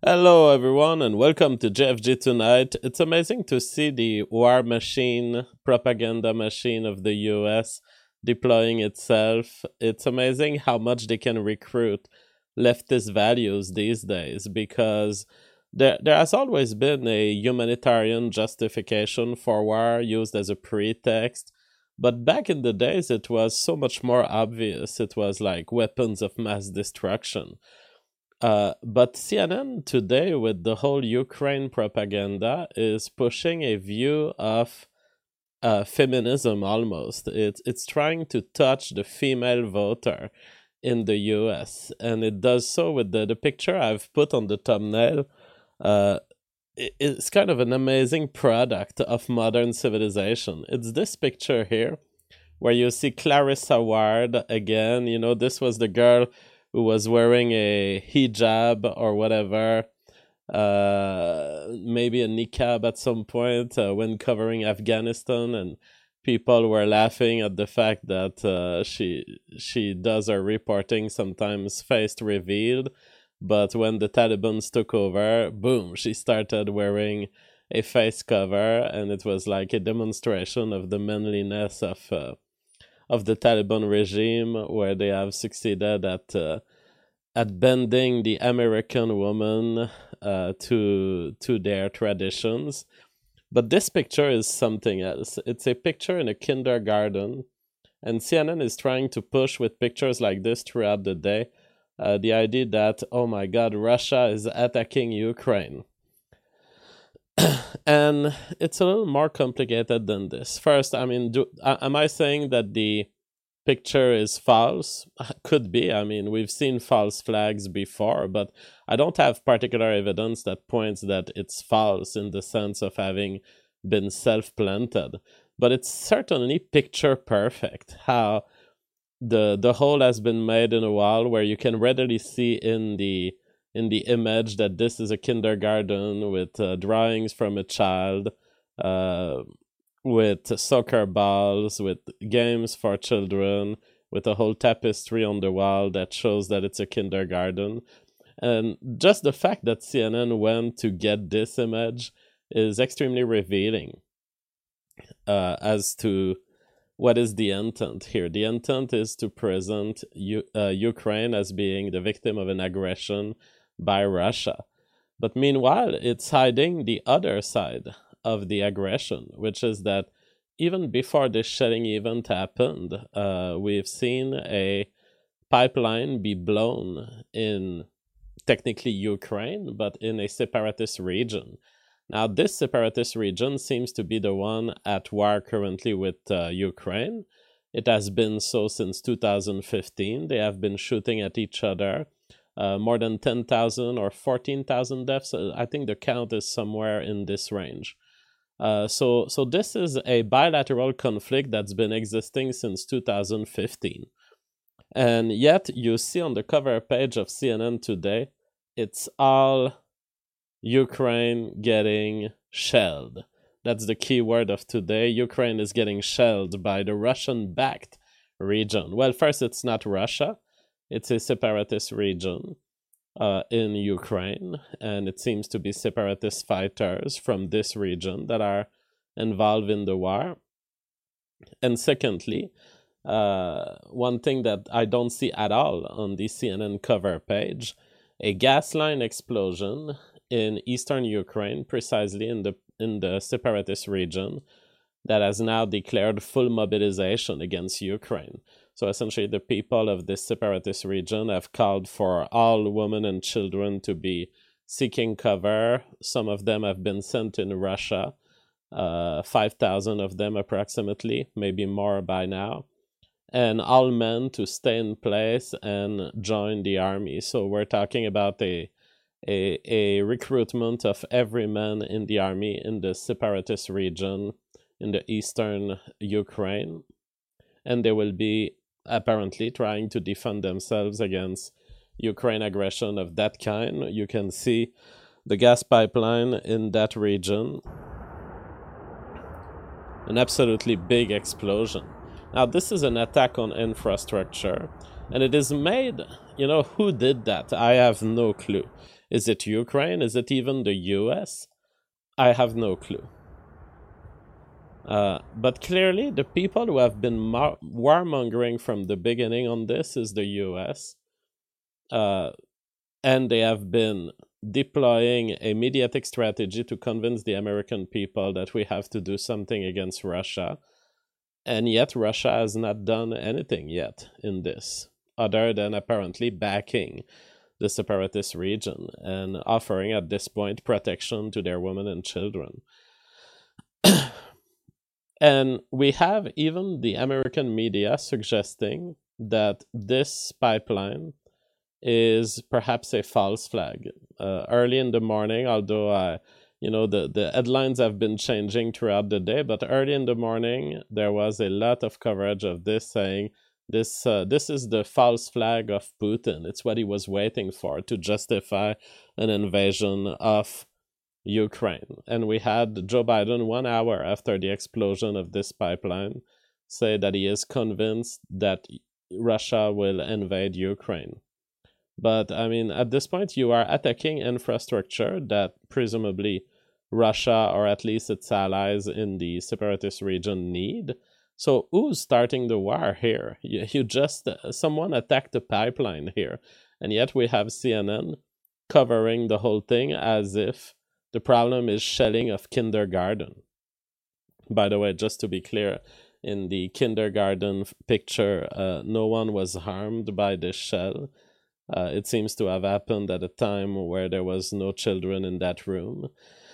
Hello, everyone, and welcome to JFG Tonight. It's amazing to see the war machine, propaganda machine of the US deploying itself. It's amazing how much they can recruit leftist values these days because there has always been a humanitarian justification for war used as a pretext. But back in the days, it was so much more obvious. It was like weapons of mass destruction. But CNN today, with the whole Ukraine propaganda, is pushing a view of feminism almost. It's trying to touch the female voter in the US, and it does so with the picture I've put on the thumbnail. Uh, it's kind of an amazing product of modern civilization. It's this picture here where you see Clarissa Ward again. You know, this was the girl who was wearing a hijab or whatever, maybe a niqab at some point when covering Afghanistan, and people were laughing at the fact that she does her reporting sometimes face revealed, but when the Taliban took over, boom, she started wearing a face cover, and it was like a demonstration of the manliness of the Taliban regime, where they have succeeded at bending the American woman to their traditions. But this picture is something else. It's a picture in a kindergarten, and CNN is trying to push with pictures like this throughout the day the idea that, oh my God, Russia is attacking Ukraine. And it's a little more complicated than this. First, I mean, am I saying that the picture is false? Could be. I mean, we've seen false flags before, but I don't have particular evidence that points that it's false in the sense of having been self-planted. But it's certainly picture perfect how the hole has been made in a wall where you can readily see in the image that this is a kindergarten with drawings from a child, with soccer balls, with games for children, with a whole tapestry on the wall that shows that it's a kindergarten. And just the fact that CNN went to get this image is extremely revealing as to what is the intent here. The intent is to present Ukraine as being the victim of an aggression by Russia. But meanwhile, it's hiding the other side of the aggression, which is that even before this shelling event happened, we've seen a pipeline be blown in technically Ukraine, but in a separatist region. Now, this separatist region seems to be the one at war currently with Ukraine. It has been so since 2015. They have been shooting at each other. More than 10,000 or 14,000 deaths. I think the count is somewhere in this range. So this is a bilateral conflict that's been existing since 2015. And yet you see on the cover page of CNN today, it's all Ukraine getting shelled. That's the key word of today. Ukraine is getting shelled by the Russian-backed region. Well, first, it's not Russia. It's a separatist region in Ukraine, and it seems to be separatist fighters from this region that are involved in the war. And secondly, one thing that I don't see at all on the CNN cover page, a gas line explosion in eastern Ukraine, precisely in the separatist region, that has now declared full mobilization against Ukraine. So essentially, the people of this separatist region have called for all women and children to be seeking cover. Some of them have been sent in Russia, 5,000 of them approximately, maybe more by now. And all men to stay in place and join the army. So we're talking about a recruitment of every man in the army in the separatist region in the eastern Ukraine. And they will be apparently trying to defend themselves against Ukraine aggression of that kind. You can see the gas pipeline in that region. An absolutely big explosion. Now, this is an attack on infrastructure, and it is made, who did that? I have no clue. Is it Ukraine? Is it even the US? I have no clue. But clearly, the people who have been warmongering from the beginning on this is the US. And they have been deploying a mediatic strategy to convince the American people that we have to do something against Russia. And yet Russia has not done anything yet in this, other than apparently backing the separatist region and offering at this point protection to their women and children. And we have even the American media suggesting that this pipeline is perhaps a false flag. Early in the morning, although the headlines have been changing throughout the day, but early in the morning there was a lot of coverage of this, saying this is the false flag of Putin. It's what he was waiting for to justify an invasion of Ukraine. And we had Joe Biden 1 hour after the explosion of this pipeline say that he is convinced that Russia will invade Ukraine. But I mean, at this point, you are attacking infrastructure that presumably Russia, or at least its allies in the separatist region, need. So who's starting the war here? You just, someone attacked the pipeline here. And yet we have CNN covering the whole thing as if the problem is shelling of kindergarten. By the way, just to be clear, in the kindergarten picture, no one was harmed by this shell. It seems to have happened at a time where there was no children in that room.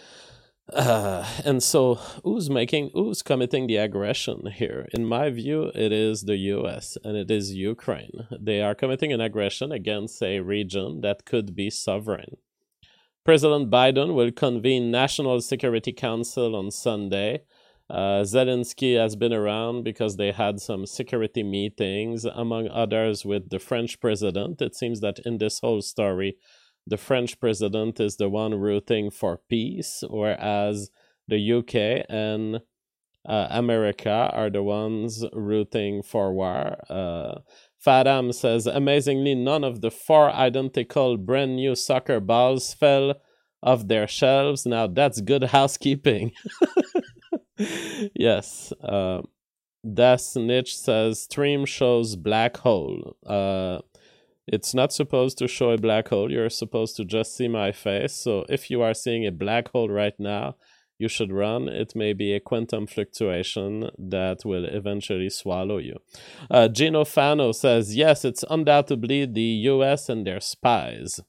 And so who's committing the aggression here? In my view, it is the US and it is Ukraine. They are committing an aggression against a region that could be sovereign. President Biden will convene National Security Council on Sunday. Zelensky has been around because they had some security meetings, among others with the French president. It seems that in this whole story, the French president is the one rooting for peace, whereas the UK and America are the ones rooting for war. Fadam says, amazingly, none of the 4 identical brand new soccer balls fell off their shelves. Now that's good housekeeping. Yes. Das Niche says, stream shows black hole. It's not supposed to show a black hole. You're supposed to just see my face. So if you are seeing a black hole right now, you should run. It may be a quantum fluctuation that will eventually swallow you. Gino Fano says, yes, it's undoubtedly the US and their spies.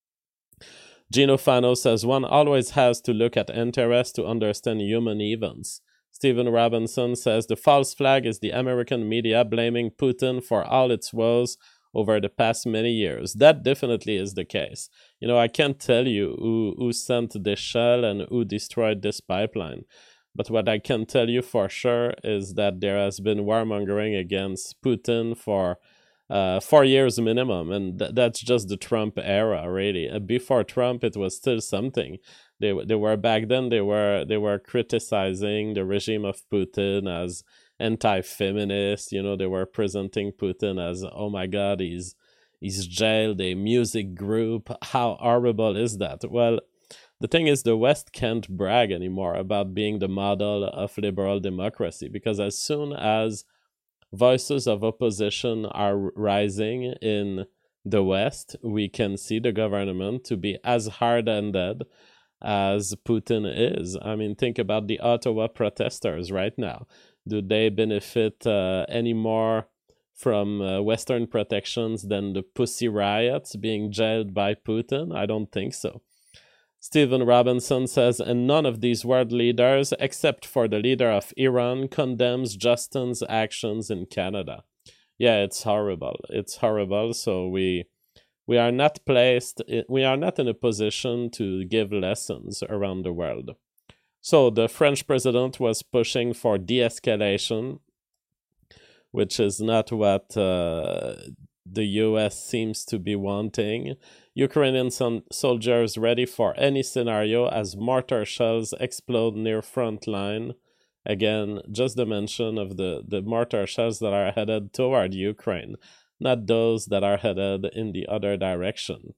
Gino Fano says, one always has to look at interest to understand human events. Stephen Robinson says, the false flag is the American media blaming Putin for all its woes over the past many years. That definitely is the case. You know, I can't tell you who sent this shell and who destroyed this pipeline. But what I can tell you for sure is that there has been warmongering against Putin for 4 years minimum. And that's just the Trump era, really. Before Trump, it was still something. They were back then, they were criticizing the regime of Putin as anti-feminist. You know, they were presenting Putin as, oh my God, he's jailed a music group. How horrible is that? Well, the thing is, the West can't brag anymore about being the model of liberal democracy, because as soon as voices of opposition are rising in the West, we can see the government to be as hard-handed as Putin is. I mean, think about the Ottawa protesters right now. Do they benefit any more from Western protections than the Pussy Riots being jailed by Putin? I don't think so. Stephen Robinson says, and none of these world leaders, except for the leader of Iran, condemns Justin's actions in Canada. Yeah, it's horrible. It's horrible. So we are not in a position to give lessons around the world. So the French president was pushing for de-escalation, which is not what the US seems to be wanting. Ukrainian soldiers ready for any scenario as mortar shells explode near front line. Again, just the mention of the mortar shells that are headed toward Ukraine, not those that are headed in the other direction.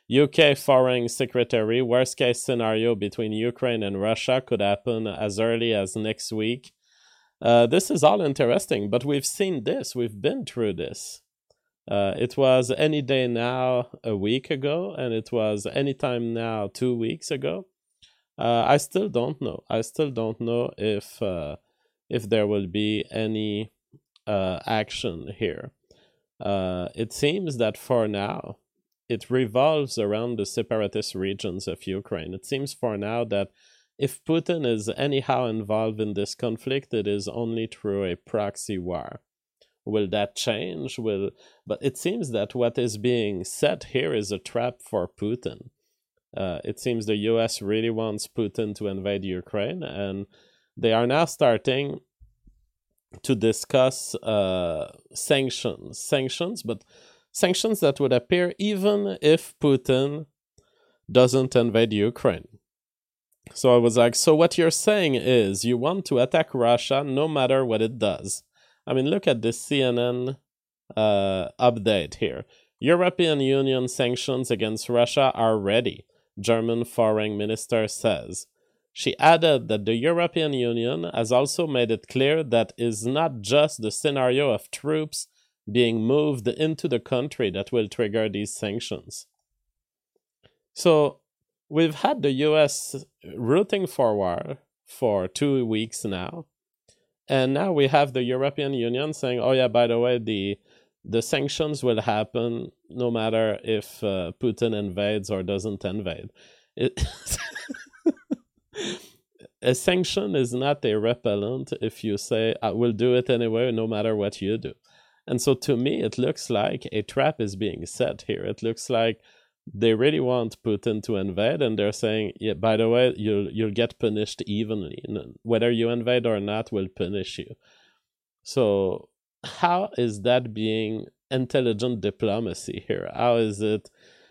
UK Foreign Secretary, worst case scenario between Ukraine and Russia could happen as early as next week. This is all interesting, but we've seen this. We've been through this. It was any day now a week ago, and it was anytime now 2 weeks ago. I still don't know. I still don't know if there will be any action here. It seems that for now, it revolves around the separatist regions of Ukraine. It seems for now that if Putin is anyhow involved in this conflict, it is only through a proxy war. Will that change? But it seems that what is being set here is a trap for Putin. It seems the US really wants Putin to invade Ukraine, and they are now starting to discuss sanctions, but sanctions that would appear even if Putin doesn't invade Ukraine. So I was like, so what you're saying is you want to attack Russia no matter what it does. I mean, look at this CNN update here. European Union sanctions against Russia are ready, German Foreign Minister says. She added that the European Union has also made it clear that is not just the scenario of troops being moved into the country that will trigger these sanctions. So we've had the US rooting for war for 2 weeks now, and now we have the European Union saying, oh yeah, by the way, the sanctions will happen no matter if Putin invades or doesn't invade. A sanction is not a repellent if you say, I will do it anyway, no matter what you do. And so to me, it looks like a trap is being set here. It looks like they really want Putin to invade, and they're saying, yeah, by the way, you'll get punished evenly. Whether you invade or not will punish you. So how is that being intelligent diplomacy here? How is it?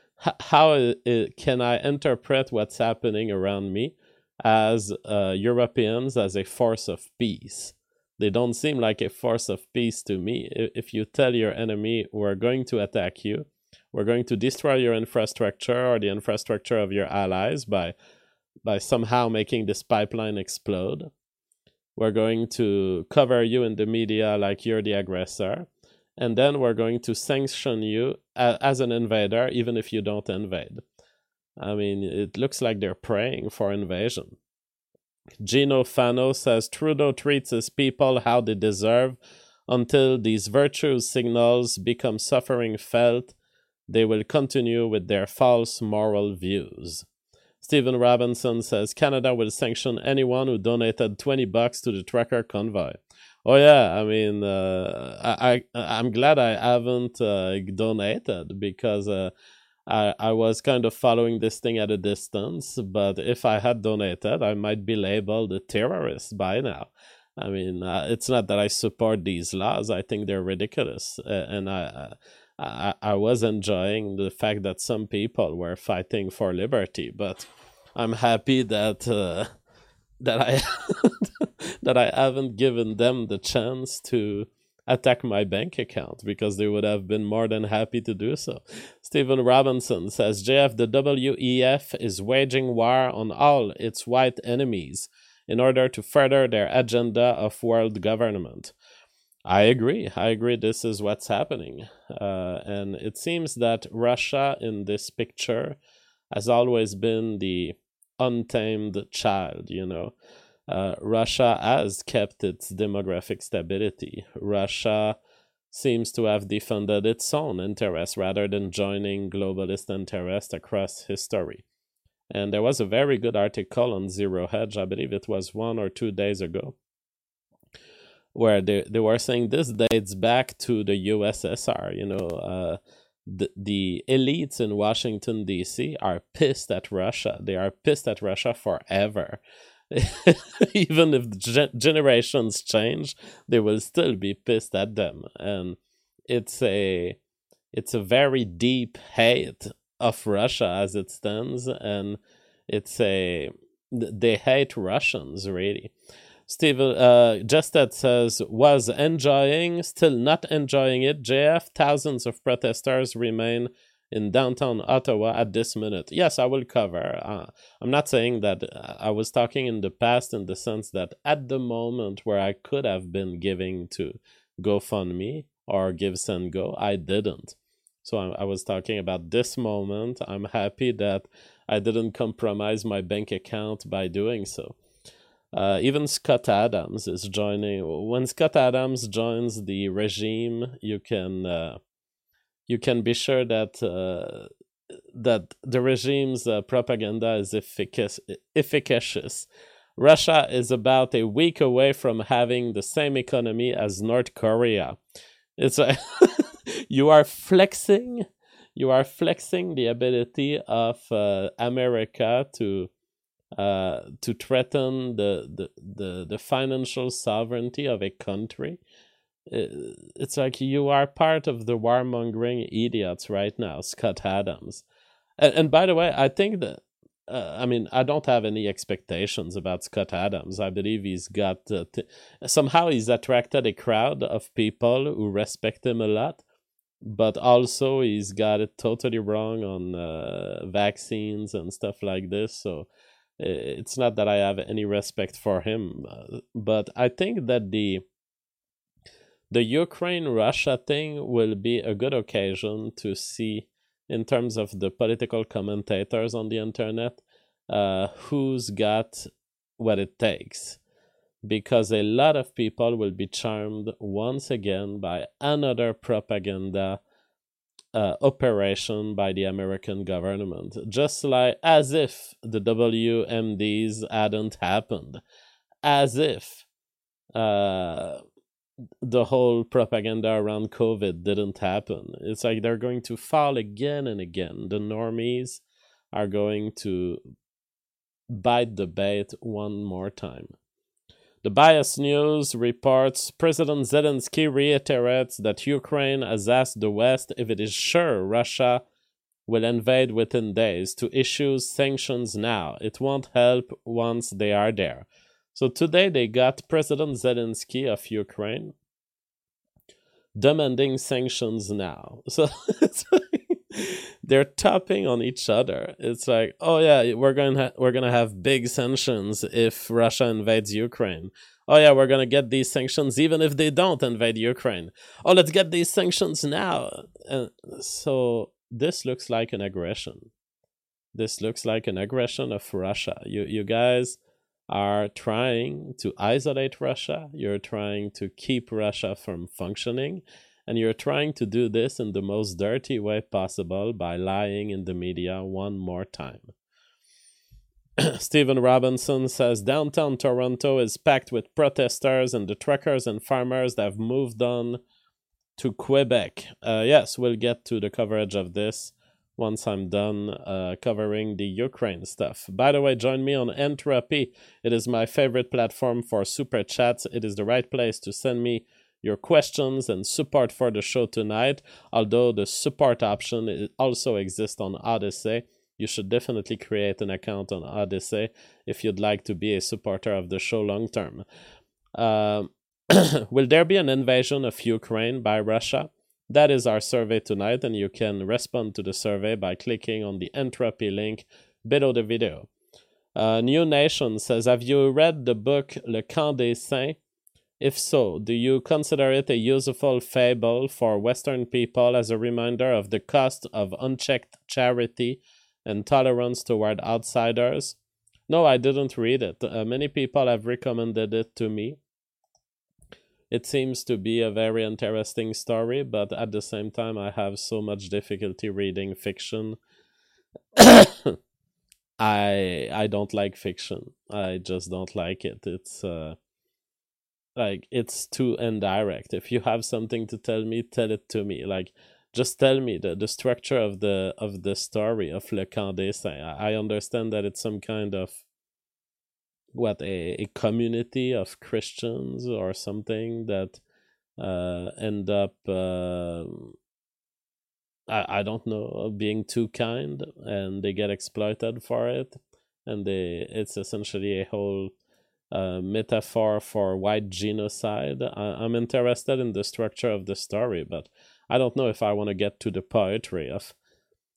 Can I interpret what's happening around me as Europeans as a force of peace? They don't seem like a force of peace to me. If you tell your enemy, we're going to attack you, we're going to destroy your infrastructure or the infrastructure of your allies by somehow making this pipeline explode, we're going to cover you in the media like you're the aggressor, and then we're going to sanction you as an invader, even if you don't invade. I mean, it looks like they're praying for invasion. Gino Fano says Trudeau treats his people how they deserve. Until these virtue signals become suffering felt, they will continue with their false moral views. Stephen Robinson says Canada will sanction anyone who donated $20 to the trucker convoy. Oh yeah, I mean, I'm glad I haven't donated because I was kind of following this thing at a distance, but if I had donated, I might be labeled a terrorist by now. I mean, it's not that I support these laws. I think they're ridiculous. And I was enjoying the fact that some people were fighting for liberty, but I'm happy that I that I haven't given them the chance to attack my bank account, because they would have been more than happy to do so. Stephen Robinson says, JF, the WEF is waging war on all its white enemies in order to further their agenda of world government. I agree. This is what's happening. And it seems that Russia in this picture has always been the untamed child, you know. Russia has kept its demographic stability. Russia seems to have defended its own interests rather than joining globalist interests across history. And there was a very good article on Zero Hedge, I believe it was 1 or 2 days ago, where they were saying this dates back to the USSR. You know, the elites in Washington, D.C. are pissed at Russia. They are pissed at Russia forever. Even if generations change, they will still be pissed at them. And it's a very deep hate of Russia as it stands, and they hate Russians, really. Steven Justet says, was enjoying, still not enjoying it. JF, thousands of protesters remain in downtown Ottawa at this minute. Yes, I will cover. I'm not saying that I was talking in the past in the sense that at the moment where I could have been giving to GoFundMe or Give Send Go, I didn't. So I was talking about this moment. I'm happy that I didn't compromise my bank account by doing so. Even Scott Adams is joining. When Scott Adams joins the regime, you can be sure that that the regime's propaganda is efficacious. Russia is about a week away from having the same economy as North Korea. It's a you are flexing the ability of America to threaten the financial sovereignty of a country. It's like you are part of the warmongering idiots right now, Scott Adams. And by the way, I think that I don't have any expectations about Scott Adams. I believe he's got somehow he's attracted a crowd of people who respect him a lot, but also he's got it totally wrong on vaccines and stuff like this. So it's not that I have any respect for him, but I think that the Ukraine-Russia thing will be a good occasion to see, in terms of the political commentators on the internet, who's got what it takes. Because a lot of people will be charmed once again by another propaganda operation by the American government. Just like as if the WMDs hadn't happened. As if the whole propaganda around COVID didn't happen. It's like they're going to fall again and again. The normies are going to bite the bait one more time. The Bias News reports President Zelensky reiterates that Ukraine has asked the West if it is sure Russia will invade within days to issue sanctions now. It won't help once they are there. So today they got President Zelensky of Ukraine demanding sanctions now. So they're topping on each other. It's like, oh yeah, we're gonna have big sanctions if Russia invades Ukraine. Oh yeah, we're gonna get these sanctions even if they don't invade Ukraine. Oh, let's get these sanctions now. And so this looks like an aggression. This looks like an aggression of Russia. You guys are trying to isolate Russia. You're trying to keep Russia from functioning. And you're trying to do this in the most dirty way possible by lying in the media one more time. Stephen Robinson says downtown Toronto is packed with protesters and the truckers and farmers that have moved on to Quebec. Yes, we'll get to the coverage of this once I'm done covering the Ukraine stuff. By the way, join me on Entropy. It is my favorite platform for super chats. It is the right place to send me your questions and support for the show tonight, although the support option also exists on Odyssey. You should definitely create an account on Odyssey if you'd like to be a supporter of the show long term. Will there be an invasion of Ukraine by Russia? That is our survey tonight, and you can respond to the survey by clicking on the Entropy link below the video. New Nation says, have you read the book Le Camp des Saints? If so, do you consider it a useful fable for Western people as a reminder of the cost of unchecked charity and tolerance toward outsiders? No, I didn't read it. Many people have recommended it to me. It seems to be a very interesting story, but at the same time, I have so much difficulty reading fiction. I don't like fiction. I just don't like it. It's it's too indirect. If you have something to tell me, tell it to me. Like, just tell me the structure of the story of Le Camp des Saints. I understand that it's some kind of a community of Christians or something that end up I don't know, being too kind, and they get exploited for it, and it's essentially a whole metaphor for white genocide. I'm interested in the structure of the story, but I don't know if I want to get to the poetry of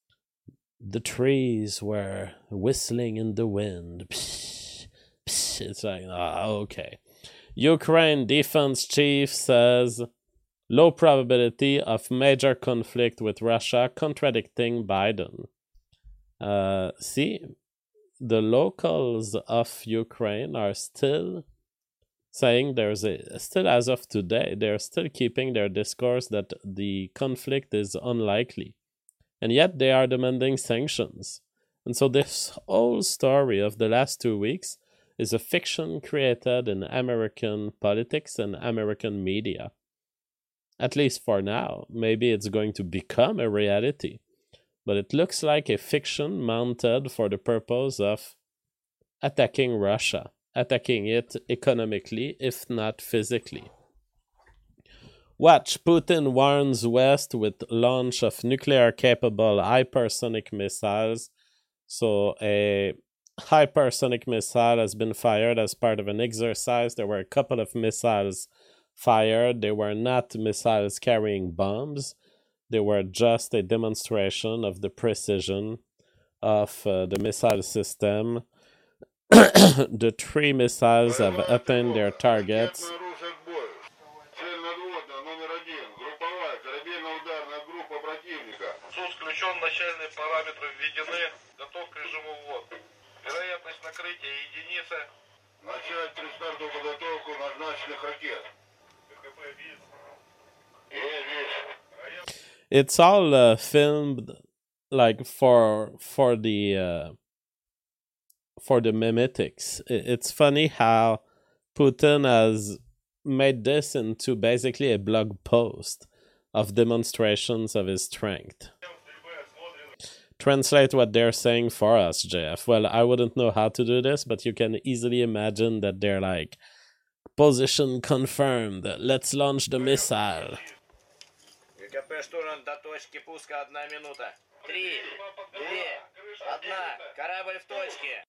the trees were whistling in the wind. Psh, psh. It's like, okay. Ukraine defense chief says low probability of major conflict with Russia, contradicting Biden. See, the locals of Ukraine are still saying still as of today, they're still keeping their discourse that the conflict is unlikely. And yet they are demanding sanctions. And so this whole story of the last 2 weeks is a fiction created in American politics and American media. At least for now. Maybe it's going to become a reality. But it looks like a fiction mounted for the purpose of attacking Russia, attacking it economically, if not physically. Watch, Putin warns West with launch of nuclear-capable hypersonic missiles. So a hypersonic missile has been fired as part of an exercise. There were a couple of missiles fired. They were not missiles carrying bombs. They were just a demonstration of the precision of the missile system. The 3 missiles have attained their targets. It's all filmed like for the memetics. It's funny how Putin has made this into basically a blog post of demonstrations of his strength. Translate what they're saying for us, JF. Well, I wouldn't know how to do this, but you can easily imagine that they're like, position confirmed, let's launch the missile. КП штурман до точки пуска 1 минута. 3, 2, 1. Корабль в точке.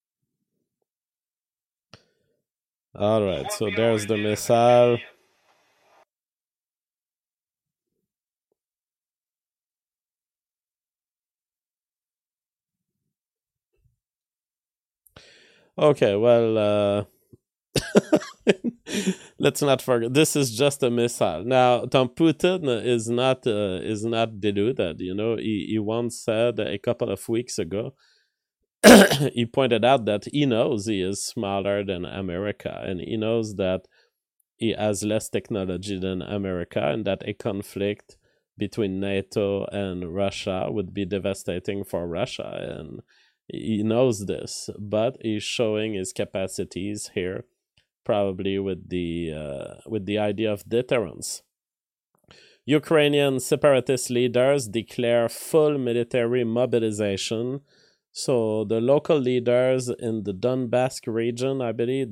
Alright, so there's the missile. Okay, well, let's not forget, this is just a missile. Now, Tom Putin is not deluded. You know, he once said a couple of weeks ago, he pointed out that he knows he is smaller than America, and he knows that he has less technology than America, and that a conflict between NATO and Russia would be devastating for Russia, and he knows this, but he's showing his capacities here, probably with the idea of deterrence. Ukrainian separatist leaders declare full military mobilization. So the local leaders in the Donbass region, I believe,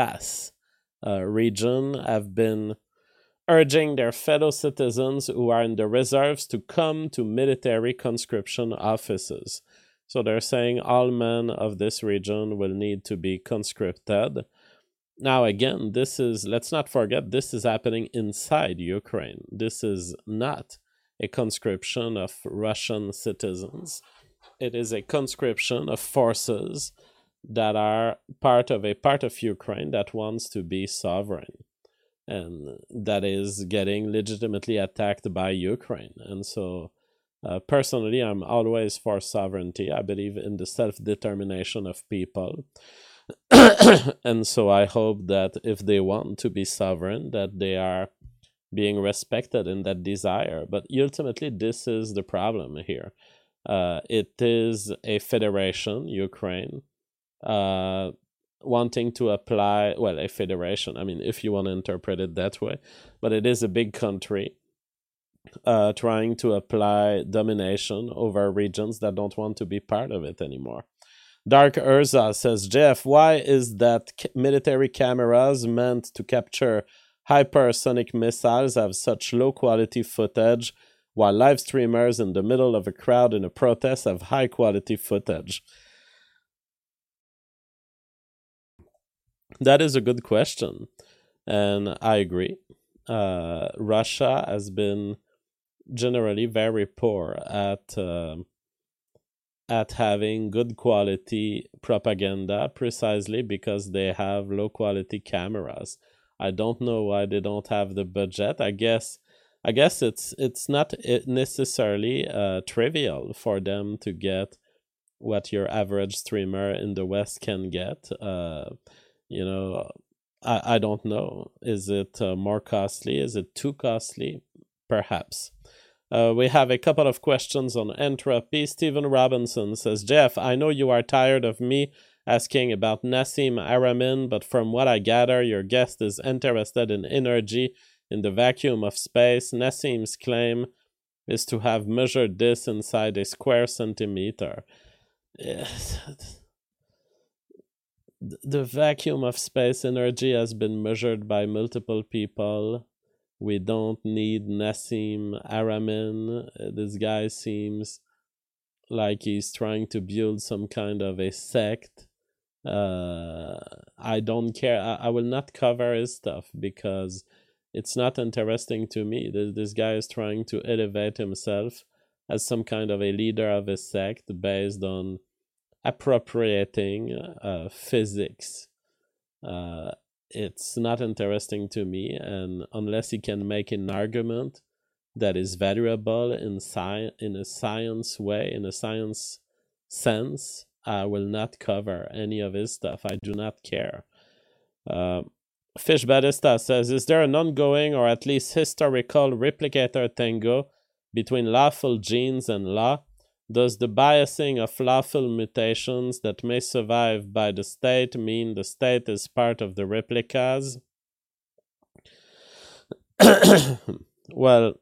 region, have been urging their fellow citizens who are in the reserves to come to military conscription offices. So they're saying all men of this region will need to be conscripted. Now, again, let's not forget, this is happening inside Ukraine. This is not a conscription of Russian citizens. It is a conscription of forces that are part of Ukraine that wants to be sovereign and that is getting legitimately attacked by Ukraine. And so, personally, I'm always for sovereignty. I believe in the self-determination of people. And so I hope that if they want to be sovereign, that they are being respected in that desire. But ultimately, this is the problem here. It is a federation, Ukraine, wanting to apply, well, a federation, I mean, if you want to interpret it that way, but it is a big country trying to apply domination over regions that don't want to be part of it anymore. Dark Urza says, Jeff, why is that military cameras meant to capture hypersonic missiles have such low quality footage, while live streamers in the middle of a crowd in a protest have high quality footage? That is a good question, and I agree. Russia has been generally very poor at at having good quality propaganda precisely because they have low quality cameras. I don't know why they don't have the budget. I guess it's not necessarily trivial for them to get what your average streamer in the West can get. You know, I don't know. Is it more costly? Is it too costly? Perhaps. We have a couple of questions on entropy. Stephen Robinson says, Jeff, I know you are tired of me asking about Nassim Haramein, but from what I gather, your guest is interested in energy in the vacuum of space. Nassim's claim is to have measured this inside a square centimeter. The vacuum of space energy has been measured by multiple people. We don't need Nassim Haramein. This guy seems like he's trying to build some kind of a sect. I don't care. I will not cover his stuff because it's not interesting to me. This guy is trying to elevate himself as some kind of a leader of a sect based on appropriating physics. It's not interesting to me, and unless he can make an argument that is valuable in a science way, in a science sense, I will not cover any of his stuff. I do not care. Fish Batista says, is there an ongoing or at least historical replicator tango between lawful genes and law? Does the biasing of lawful mutations that may survive by the state mean the state is part of the replicas? Well,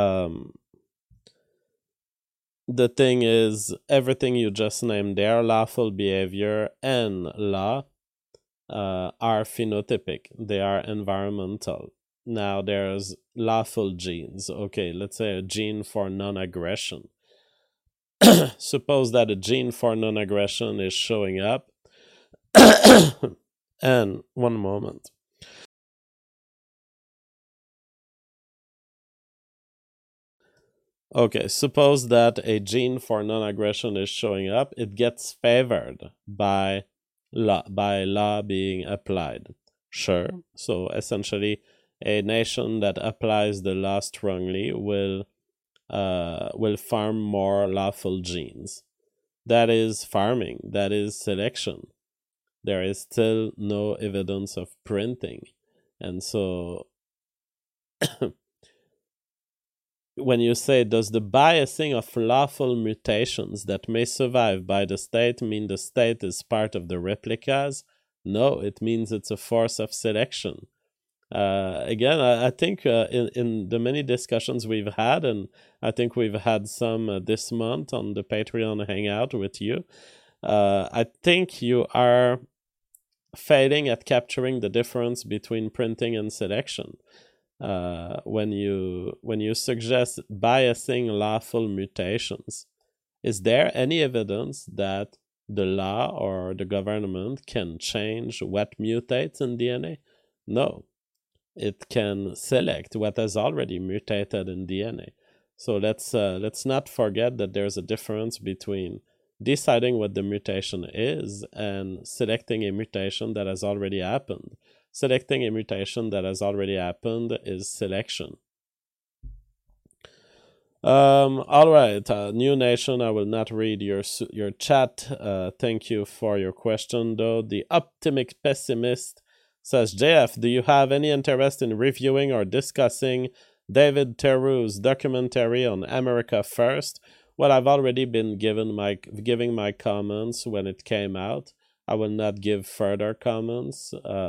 the thing is, everything you just named there, lawful behavior and law, are phenotypic. They are environmental. Now, there's lawful genes. Okay, let's say a gene for non-aggression. Suppose that a gene for non-aggression is showing up. And one moment. Okay, suppose that a gene for non-aggression is showing up. It gets favored by law being applied. Sure. So essentially, a nation that applies the law strongly will farm more lawful genes. That is farming. That is selection. There is still no evidence of printing. And so when you say, does the biasing of lawful mutations that may survive by the state mean the state is part of the replicas? No, it means it's a force of selection. Again, I think in the many discussions we've had, and I think we've had some this month on the Patreon Hangout with you, I think you are failing at capturing the difference between printing and selection. When you suggest biasing lawful mutations, is there any evidence that the law or the government can change what mutates in DNA? No. It can select what has already mutated in DNA. So let's not forget that there's a difference between deciding what the mutation is and selecting a mutation that has already happened. Selecting a mutation that has already happened is selection. All right, New Nation, I will not read your chat. Thank you for your question, though. The Optimic Pessimist says, JF, do you have any interest in reviewing or discussing David Theroux's documentary on America First? Well, I've already been giving my comments when it came out. I will not give further comments.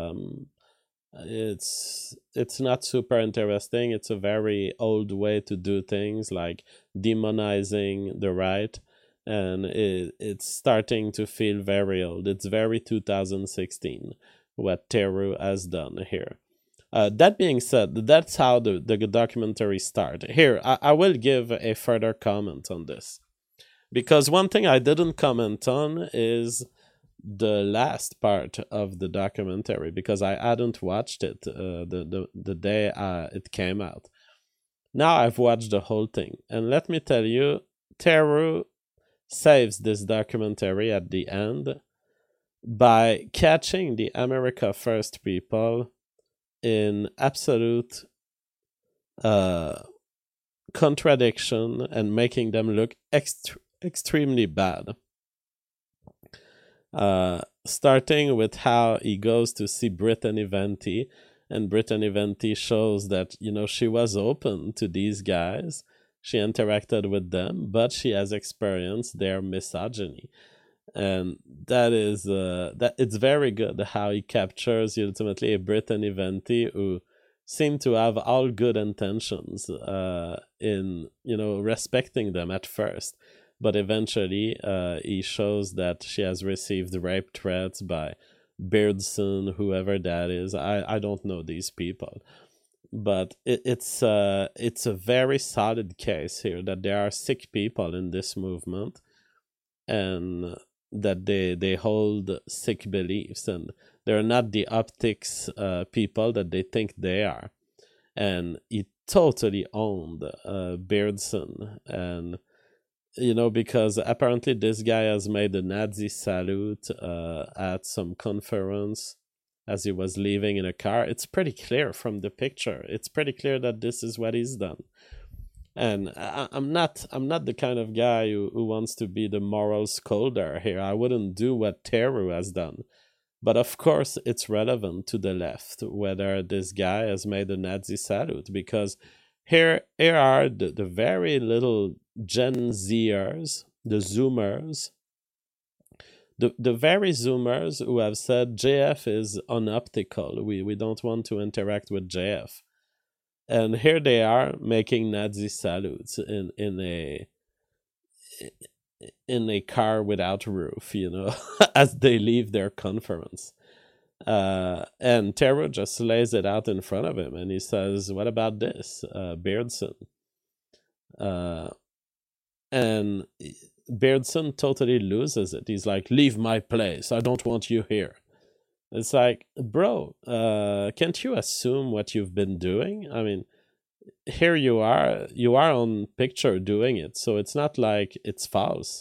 It's not super interesting. It's a very old way to do things, like demonizing the right, and it's starting to feel very old. It's very 2016. What Theroux has done here. That being said, that's how the documentary started. Here, I will give a further comment on this. Because one thing I didn't comment on is the last part of the documentary, because I hadn't watched it the day it came out. Now I've watched the whole thing. And let me tell you, Theroux saves this documentary at the end by catching the America First people in absolute contradiction and making them look extremely bad. Starting with how he goes to see Brittany Venti, and Brittany Venti shows that, she was open to these guys. She interacted with them, but she has experienced their misogyny. And that is that it's very good how he captures ultimately a Brittany Venti who seemed to have all good intentions in respecting them at first, but eventually he shows that she has received rape threats by Beardson, whoever that is. I don't know these people, but it's a very solid case here that there are sick people in this movement, and that they hold sick beliefs, and they're not the optics people that they think they are. And he totally owned Beardson, and because apparently this guy has made a Nazi salute at some conference as he was leaving in a car. It's pretty clear from the picture. It's pretty clear that this is what he's done. And I'm not the kind of guy who wants to be the moral scolder here. I wouldn't do what Teru has done. But of course, it's relevant to the left whether this guy has made a Nazi salute, because here are the very little Gen Zers, the Zoomers, the very Zoomers who have said JF is unoptical. We don't want to interact with JF. And here they are making Nazi salutes in a car without roof, as they leave their conference. And Teru just lays it out in front of him, and he says, "What about this, Beardson?" And Beardson totally loses it. He's like, "Leave my place. I don't want you here." It's like, bro, can't you assume what you've been doing? I mean, here you are on picture doing it, so it's not like it's false.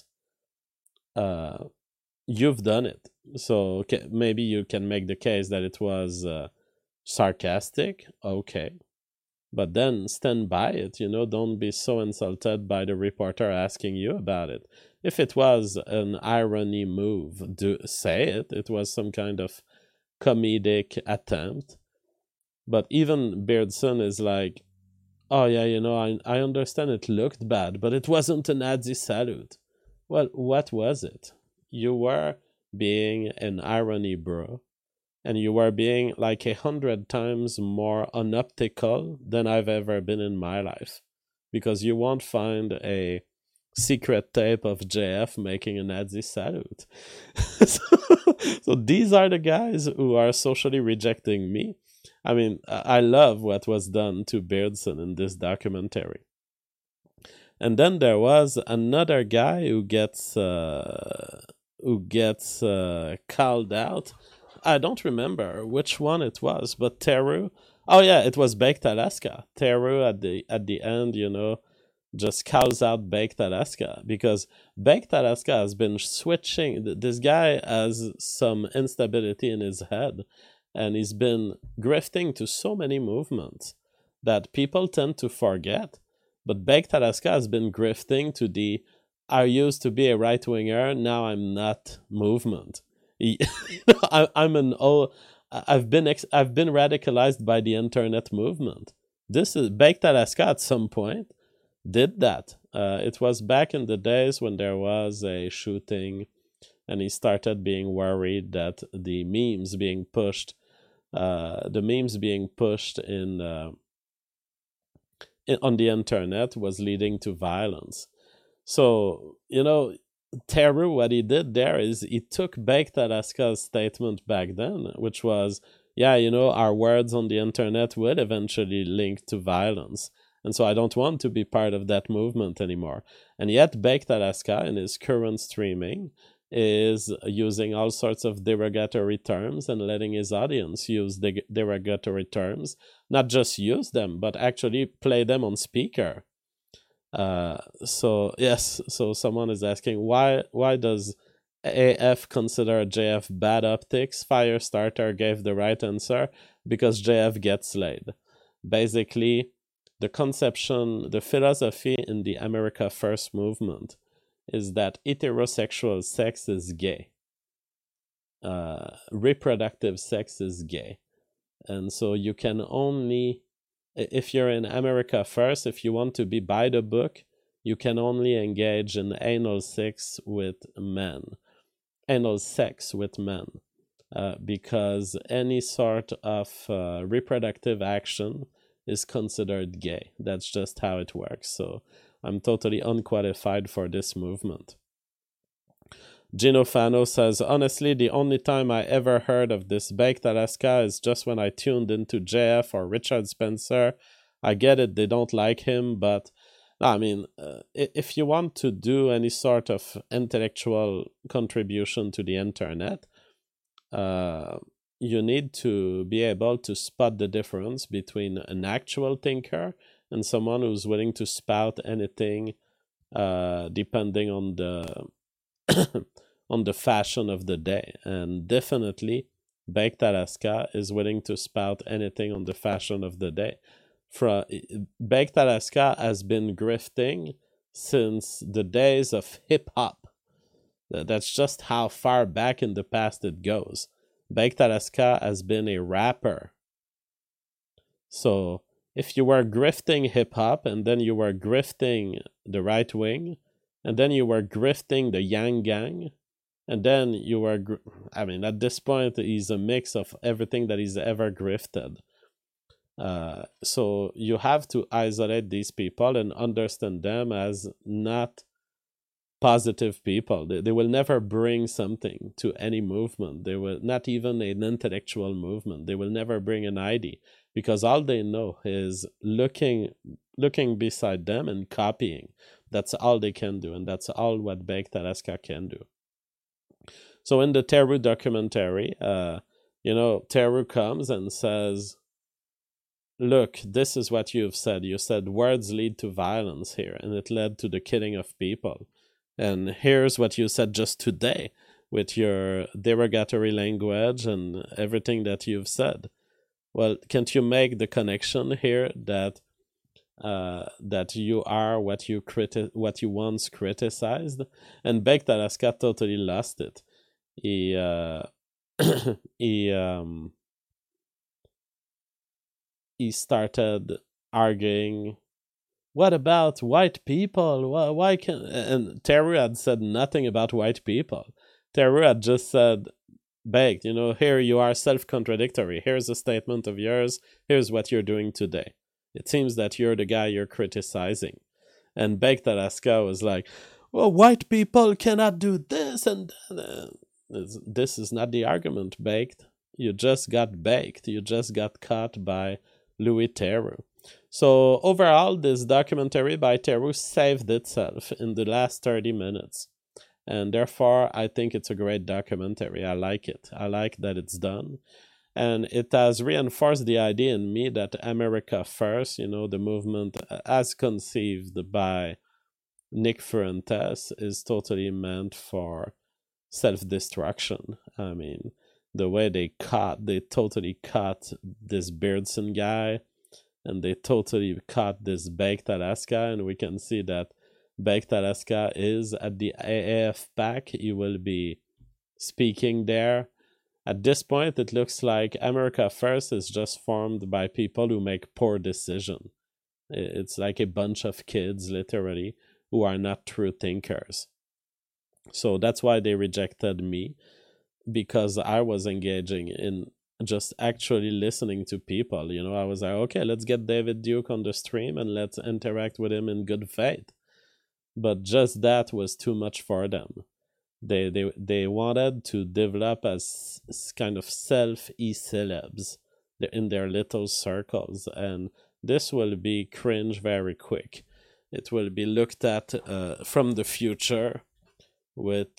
You've done it, so maybe you can make the case that it was sarcastic, okay, but then stand by it. Don't be so insulted by the reporter asking you about it. If it was an irony move, say it. It was some kind of comedic attempt. But even Beardson is like, "Oh yeah, I understand it looked bad, but it wasn't a Nazi salute." Well, what was it? You were being an irony bro, and you were being like 100 times more unoptical than I've ever been in my life, because you won't find a secret tape of JF making a Nazi salute. So these are the guys who are socially rejecting me. I mean, I love what was done to Beardson in this documentary. And then there was another guy who gets called out. I don't remember which one it was, but Teru. Oh yeah, it was Baked Alaska. Teru at the end, just calls out Baked Alaska, because Baked Alaska has been switching. This guy has some instability in his head, and he's been grifting to so many movements that people tend to forget. But Baked Alaska has been grifting to the "I used to be a right winger, now I'm not" movement. I've been radicalized by the internet movement. This is Baked Alaska at some point did that. It was back in the days when there was a shooting, and he started being worried that the memes being pushed on the internet was leading to violence. So, Teru, what he did there is he took Baked Alaska's statement back then, which was, yeah, our words on the internet will eventually link to violence. And so I don't want to be part of that movement anymore. And yet Baked Alaska, in his current streaming, is using all sorts of derogatory terms and letting his audience use the derogatory terms. Not just use them, but actually play them on speaker. So someone is asking why does AF consider JF bad optics? Firestarter gave the right answer, because JF gets laid. Basically, the conception, the philosophy in the America First movement is that heterosexual sex is gay. Reproductive sex is gay. And so you can only, if you're in America First, if you want to be by the book, you can only engage in anal sex with men. Because any sort of reproductive action is considered gay. That's just how it works. So I'm totally unqualified for this movement. Gino Fano says, honestly, the only time I ever heard of this Baked Alaska is just when I tuned into JF or Richard Spencer. I get it, they don't like him, but I mean, if you want to do any sort of intellectual contribution to the internet, you need to be able to spot the difference between an actual thinker and someone who's willing to spout anything depending on the on the fashion of the day. And definitely, Baked Alaska is willing to spout anything on the fashion of the day. Baked Alaska has been grifting since the days of hip-hop. That's just how far back in the past it goes. Baked Alaska has been a rapper. So, if you were grifting hip-hop, and then you were grifting the right wing, and then you were grifting the Yang Gang, and then you were, at this point, he's a mix of everything that he's ever grifted. So you have to isolate these people and understand them as not positive people. They will never bring something to any movement. They will not even an intellectual movement. They will never bring an idea, because all they know is looking beside them and copying. That's all they can do, and that's all what Baked Alaska can do. So in the Teru documentary, Teru comes and says, look, this is what you've said. You said words lead to violence here, and it led to the killing of people. And here's what you said just today with your derogatory language and everything that you've said. Well, can't you make the connection here that you are what you once criticized? And Baked Alaska totally lost it. He started arguing, what about white people? Why can... And Teru had said nothing about white people. Teru had just said, Baked, here you are self-contradictory. Here's a statement of yours. Here's what you're doing today. It seems that you're the guy you're criticizing. And Baked Alaska was like, well, white people cannot do this and that. This is not the argument, Baked. You just got baked. You just got caught by Louis Theroux. So overall, this documentary by Theroux saved itself in the last 30 minutes. And therefore, I think it's a great documentary. I like it. I like that it's done. And it has reinforced the idea in me that America First, the movement as conceived by Nick Fuentes, is totally meant for self-destruction. The way they totally caught this Beardson guy, and they totally caught this Baked Alaska, and we can see that Baked Alaska is at the AAF PAC. He will be speaking there. At this point, it looks like America First is just formed by people who make poor decisions. It's like a bunch of kids, literally, who are not true thinkers. So that's why they rejected me, because I was engaging in just actually listening to people. I was like, okay, let's get David Duke on the stream and let's interact with him in good faith. But just that was too much for them. They wanted to develop as kind of self-celebs in their little circles, and this will be cringe very quick. It will be looked at from the future with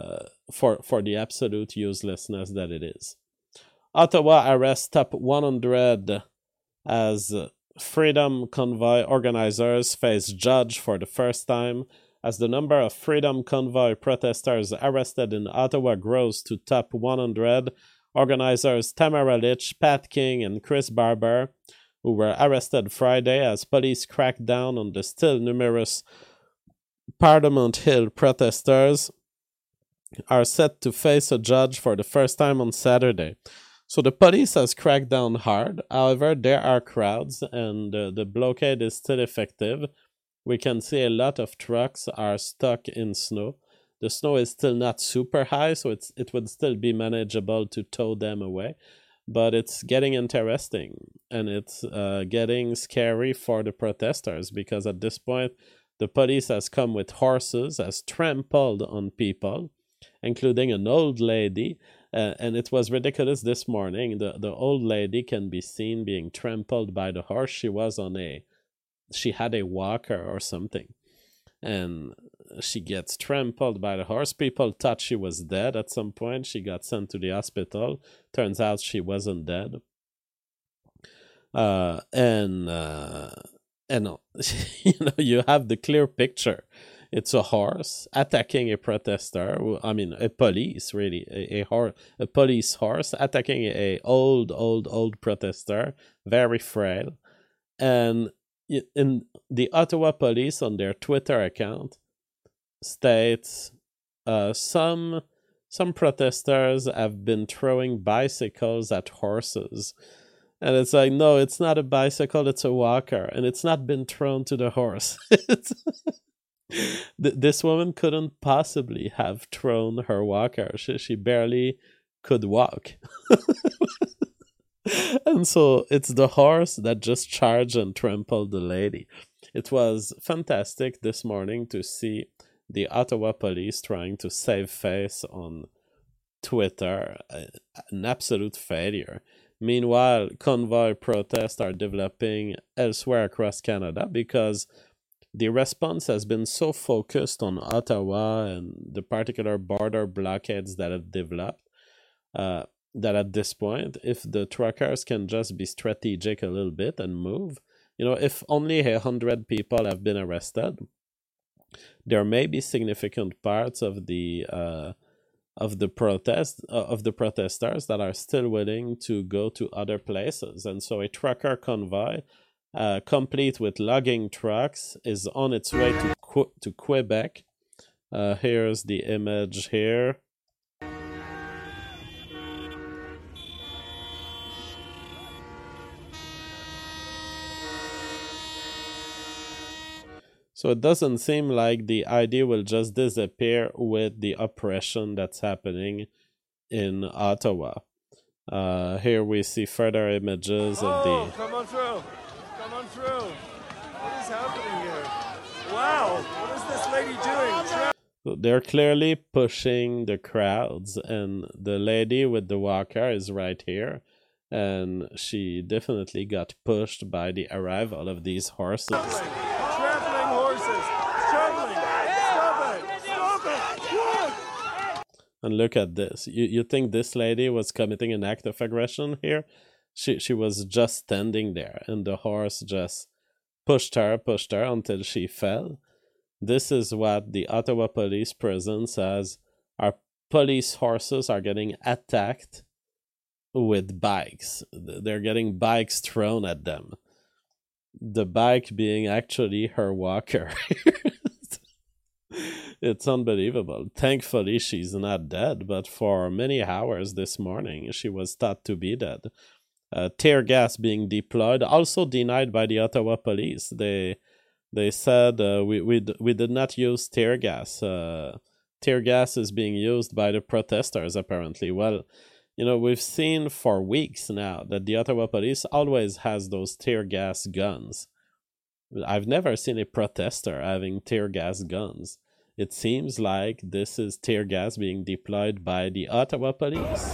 for the absolute uselessness that it is. Ottawa arrests top 100 as Freedom Convoy organizers face judge for the first time as the number of Freedom Convoy protesters arrested in Ottawa grows to top 100. Organizers Tamara Litch, Pat King, and Chris Barber, who were arrested Friday as police cracked down on the still numerous Parliament Hill protesters, are set to face a judge for the first time on Saturday. So the police has cracked down hard. However, there are crowds and the blockade is still effective. We can see a lot of trucks are stuck in snow. The snow is still not super high, so it would still be manageable to tow them away. But it's getting interesting, and it's getting scary for the protesters, because at this point, the police has come with horses, has trampled on people, including an old lady, and it was ridiculous this morning. The old lady can be seen being trampled by the horse. She had a walker or something, and she gets trampled by the horse. People thought she was dead at some point. She got sent to the hospital. Turns out she wasn't dead. And you have the clear picture. It's a horse attacking a protester. I mean, a police, really, a police horse attacking a old protester, very frail. And in the Ottawa police on their Twitter account states some protesters have been throwing bicycles at horses. And it's like, no, it's not a bicycle, it's a walker. And it's not been thrown to the horse. This woman couldn't possibly have thrown her walker. She barely could walk. And so it's the horse that just charged and trampled the lady. It was fantastic this morning to see the Ottawa police trying to save face on Twitter. An absolute failure. Meanwhile, convoy protests are developing elsewhere across Canada because the response has been so focused on Ottawa and the particular border blockades that have developed, that at this point, if the truckers can just be strategic a little bit and move, if only 100 people have been arrested, there may be significant parts of the protesters that are still willing to go to other places. And so a trucker convoy, complete with logging trucks, is on its way to Quebec. Here's the image here. So it doesn't seem like the idea will just disappear with the oppression that's happening in Ottawa. Here we see further images of the... Come on through. Come on through. What is happening here? Wow. What is this lady doing? They're clearly pushing the crowds, and the lady with the walker is right here. And she definitely got pushed by the arrival of these horses. Traveling horses. Traveling. Stop it. Stop it. And look at this. You think this lady was committing an act of aggression here? She was just standing there, and the horse just pushed her until she fell. This is what the Ottawa police presents as our police horses are getting attacked with bikes. They're getting bikes thrown at them. The bike being actually her walker. It's unbelievable. Thankfully, she's not dead, but for many hours this morning, she was thought to be dead. Tear gas being deployed, also denied by the Ottawa police. They said we did not use tear gas. Tear gas is being used by the protesters, apparently. Well, we've seen for weeks now that the Ottawa police always has those tear gas guns. I've never seen a protester having tear gas guns. It seems like this is tear gas being deployed by the Ottawa police.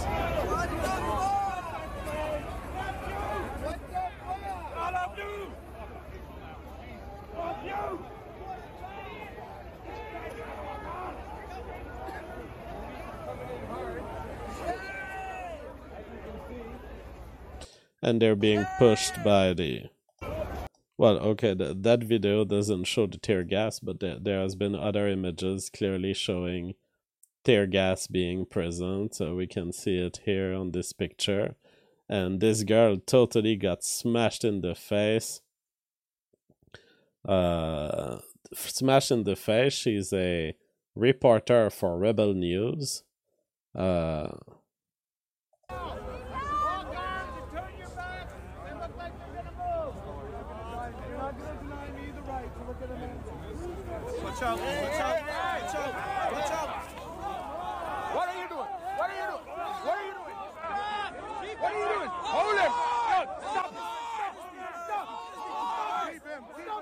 And they're being pushed by the Well, okay, that video doesn't show the tear gas, but there has been other images clearly showing tear gas being present, so we can see it here on this picture. And this girl totally got smashed in the face. Smashed in the face. She's a reporter for Rebel News. Watch out, watch out, watch out, watch out. What are you doing? What are you doing? What are you doing? What are you doing? Hold him! Stop it! Stop it! Stop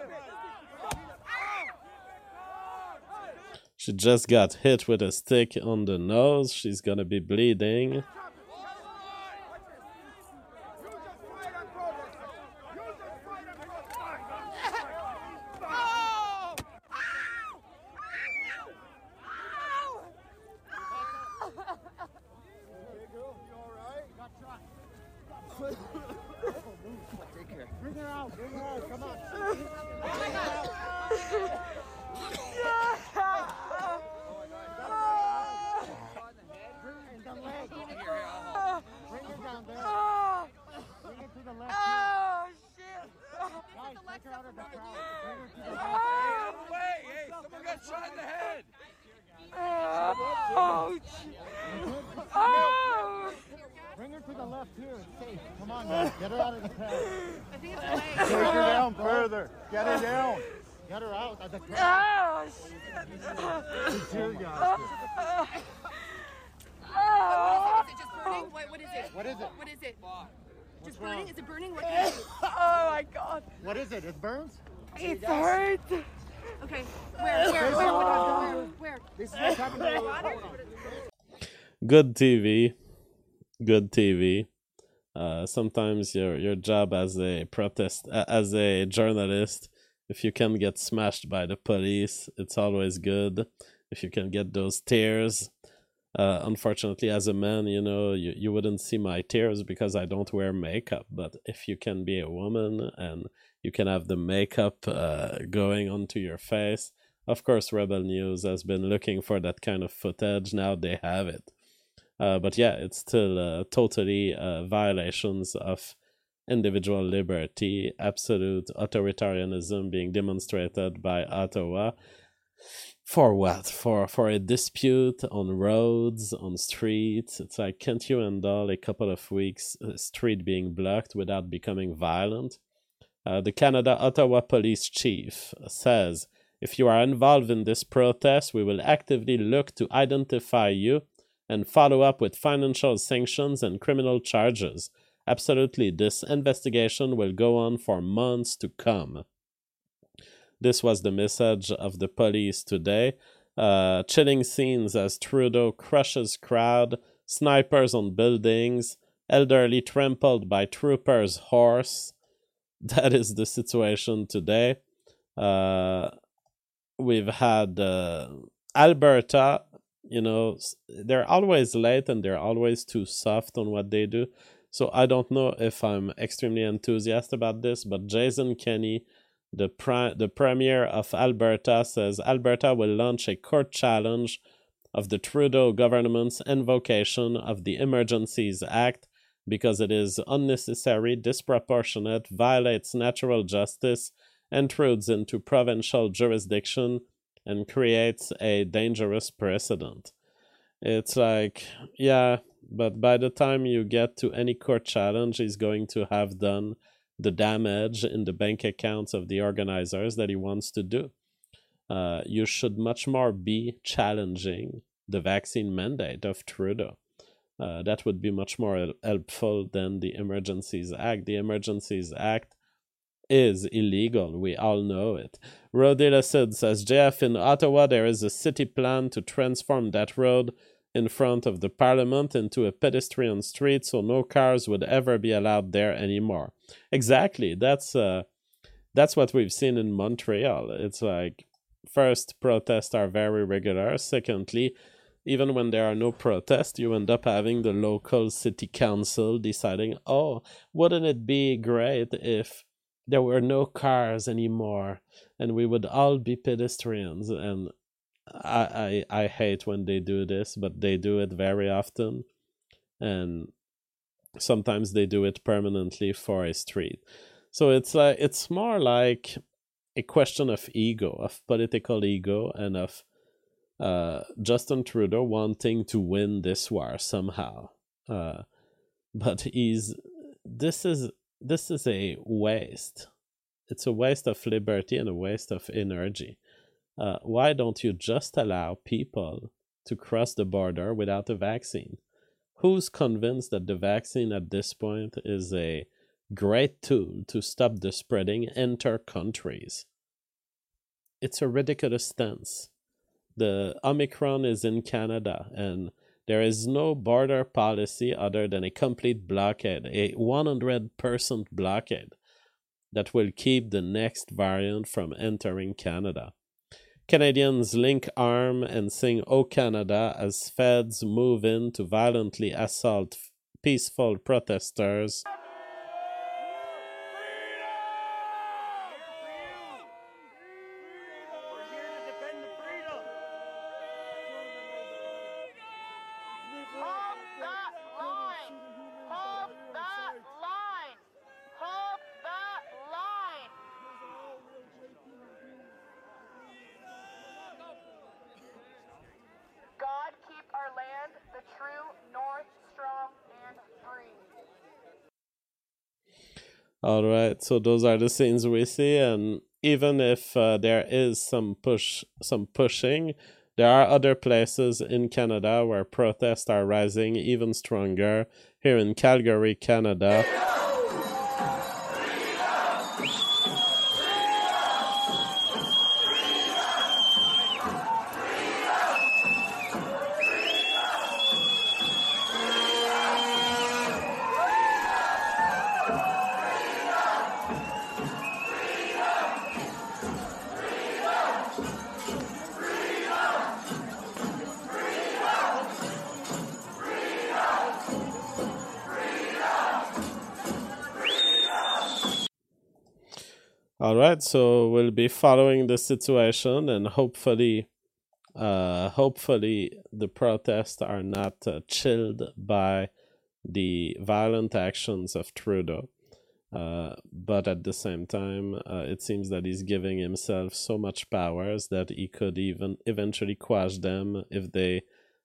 it! She just got hit with a stick on the nose. She's gonna be bleeding. Bring her out, come on. Bring her out. Bring her down there. Bring her to the left. Oh, shit. Guys, take her out of the crowd. Bring her to the left. Hey, someone got shot in the head. Oh, oh. Bring her to the left here. It's safe. Come on, guys. Get her out of the crowd. I think it's away. Take her down further. Get her down. Get her out of the crowd. Oh, shit. Tear gas. Oh, Is it just burning? What is it? What is it? What is it? Just wrong? burning? Is it burning? What is it? oh my God. What is it? It burns? It hurts. Okay. Where? This is what's happening. Good TV. Good TV. Sometimes your job as a as a journalist, if you can get smashed by the police, it's always good. If you can get those tears. Unfortunately, as a man, you wouldn't see my tears because I don't wear makeup. But if you can be a woman and you can have the makeup going onto your face, of course, Rebel News has been looking for that kind of footage. Now they have it. But yeah, it's still totally violations of individual liberty, absolute authoritarianism being demonstrated by Ottawa. For what? For a dispute on roads, on streets. It's like, can't you handle a couple of weeks street being blocked without becoming violent? The Canada Ottawa Police Chief says, if you are involved in this protest, we will actively look to identify you and follow up with financial sanctions and criminal charges. Absolutely, this investigation will go on for months to come. This was the message of the police today. Chilling scenes as Trudeau crushes crowd, snipers on buildings, elderly trampled by troopers' horse. That is the situation today. We've had Alberta, they're always late and they're always too soft on what they do. So I don't know if I'm extremely enthusiastic about this, but Jason Kenney, the Premier of Alberta, says Alberta will launch a court challenge of the Trudeau government's invocation of the Emergencies Act because it is unnecessary, disproportionate, violates natural justice, intrudes into provincial jurisdiction, and creates a dangerous precedent. It's like, yeah, but by the time you get to any court challenge, he's going to have done the damage in the bank accounts of the organizers that he wants to do. You should much more be challenging the vaccine mandate of Trudeau. That would be much more helpful than the Emergencies Act. The Emergencies Act is illegal. We all know it. Rodila Sid says, JF, in Ottawa, there is a city plan to transform that road in front of the Parliament into a pedestrian street so no cars would ever be allowed there anymore. Exactly. That's what we've seen in Montreal. It's like, first, protests are very regular. Secondly, even when there are no protests, you end up having the local city council deciding, oh, wouldn't it be great if there were no cars anymore, and we would all be pedestrians. And I hate when they do this, but they do it very often, and sometimes they do it permanently for a street. So it's more like a question of ego, of political ego, and of Justin Trudeau wanting to win this war somehow. But this is a waste. It's a waste of liberty and a waste of energy. Why don't you just allow people to cross the border without a vaccine? Who's convinced that the vaccine at this point is a great tool to stop the spreading inter countries? It's a ridiculous stance. The Omicron is in Canada, and there is no border policy other than a complete blockade, a 100% blockade that will keep the next variant from entering Canada. Canadians link arm and sing "O Canada" as feds move in to violently assault peaceful protesters. Hold that line! Hold that line! Hold that line! God keep our land, the true north, strong and free. All right, so those are the scenes we see, and even if there is some pushing, there are other places in Canada where protests are rising even stronger. Here in Calgary, Canada. All right, so we'll be following the situation, and hopefully the protests are not chilled by the violent actions of Trudeau. But at the same time, it seems that he's giving himself so much powers that he could even eventually quash them if they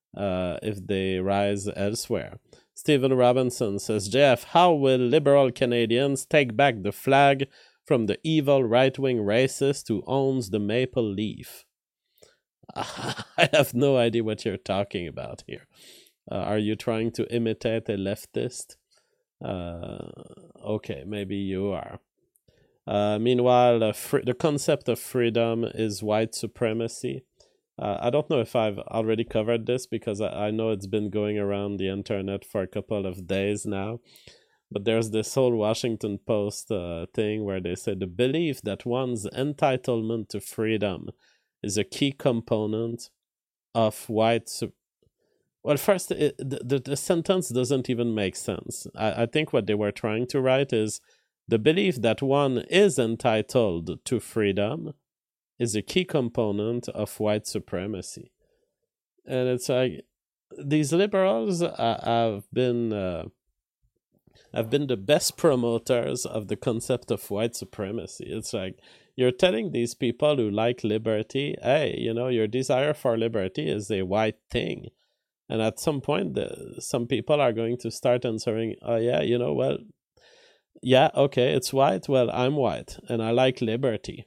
rise elsewhere. Stephen Robinson says, "JF, how will liberal Canadians take back the flag from the evil right-wing racist who owns the maple leaf?" I have no idea what you're talking about here. Are you trying to imitate a leftist? Okay, maybe you are. Meanwhile, the concept of freedom is white supremacy. I don't know if I've already covered this because I know it's been going around the internet for a couple of days now. But there's this whole Washington Post thing where they say the belief that one's entitlement to freedom is a key component of white supremacy. Well, first, the sentence doesn't even make sense. I think what they were trying to write is the belief that one is entitled to freedom is a key component of white supremacy. And it's like, these liberals have been the best promoters of the concept of white supremacy. It's like, you're telling these people who like liberty, hey, your desire for liberty is a white thing. And at some point, some people are going to start answering, oh yeah, well, yeah, okay, it's white. Well, I'm white, and I like liberty.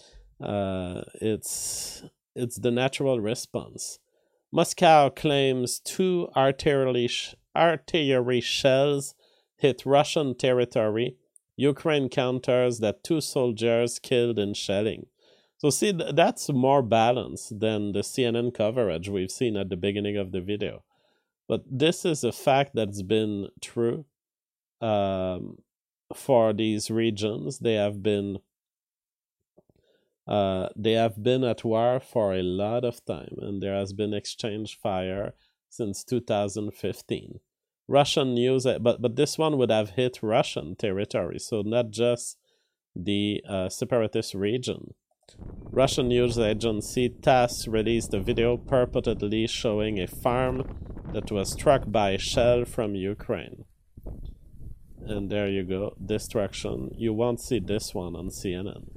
It's the natural response. Moscow claims 2 artillery shells hit Russian territory. Ukraine counters that 2 soldiers killed in shelling. So see, that's more balanced than the CNN coverage we've seen at the beginning of the video. But this is a fact that's been true for these regions. They have been at war for a lot of time, and there has been exchange fire since 2015. Russian news, but this one would have hit Russian territory, so not just the separatist region. Russian news agency TASS released a video purportedly showing a farm that was struck by a shell from Ukraine. And there you go, destruction. You won't see this one on CNN.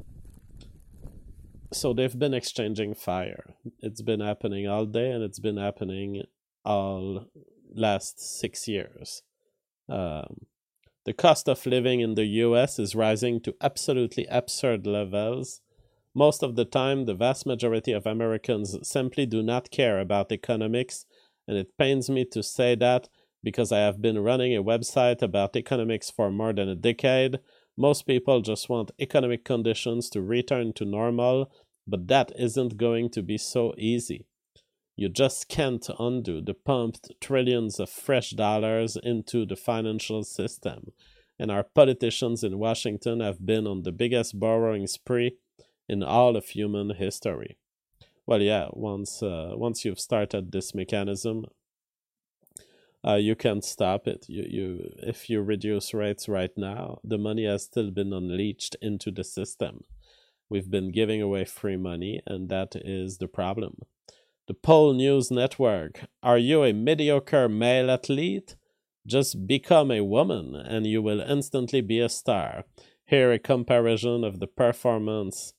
So they've been exchanging fire. It's been happening all day, and it's been happening all last 6 years. The cost of living in the US is rising to absolutely absurd levels. Most of the time, the vast majority of Americans simply do not care about economics, and it pains me to say that because I have been running a website about economics for more than a decade. Most people just want economic conditions to return to normal, but that isn't going to be so easy. You just can't undo the pumped trillions of fresh dollars into the financial system, and our politicians in Washington have been on the biggest borrowing spree in all of human history. Well, yeah, once you've started this mechanism, you can't stop it. If you reduce rates right now, the money has still been unleashed into the system. We've been giving away free money, and that is the problem. The Pole News Network. Are you a mediocre male athlete? Just become a woman, and you will instantly be a star. Here a comparison of the performance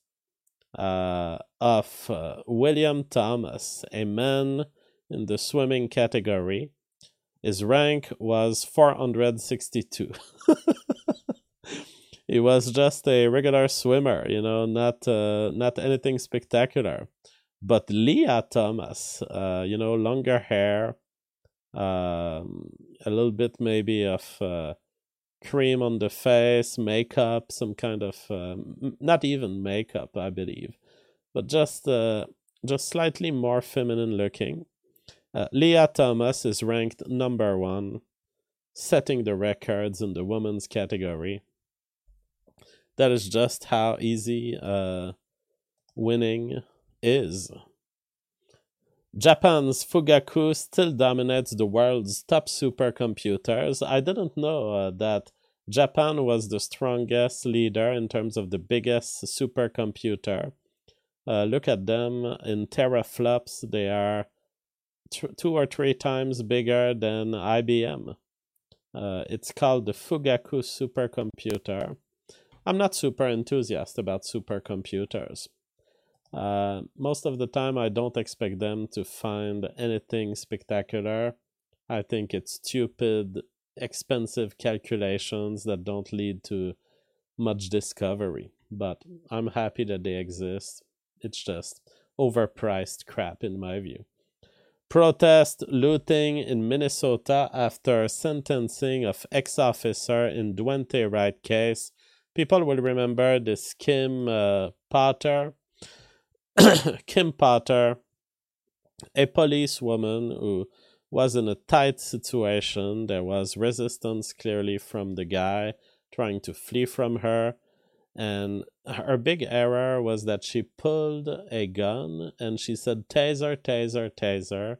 of William Thomas, a man in the swimming category. His rank was 462. He was just a regular swimmer, not anything spectacular. But Leah Thomas, longer hair, a little bit maybe of cream on the face, makeup, some kind of, not even makeup, I believe, but just slightly more feminine looking. Leah Thomas is ranked number 1, setting the records in the women's category. That is just how easy winning is. Japan's Fugaku still dominates the world's top supercomputers. I didn't know that Japan was the strongest leader in terms of the biggest supercomputer. Look at them in teraflops. They are 2 or 3 times bigger than IBM. It's called the Fugaku supercomputer. I'm not super enthusiastic about supercomputers. Most of the time, I don't expect them to find anything spectacular. I think it's stupid, expensive calculations that don't lead to much discovery. But I'm happy that they exist. It's just overpriced crap in my view. Protest looting in Minnesota after sentencing of ex-officer in Duante Wright case. People will remember this Kim Potter. Kim Potter, a policewoman who was in a tight situation. There was resistance clearly from the guy trying to flee from her. And her big error was that she pulled a gun and she said, taser, taser, taser.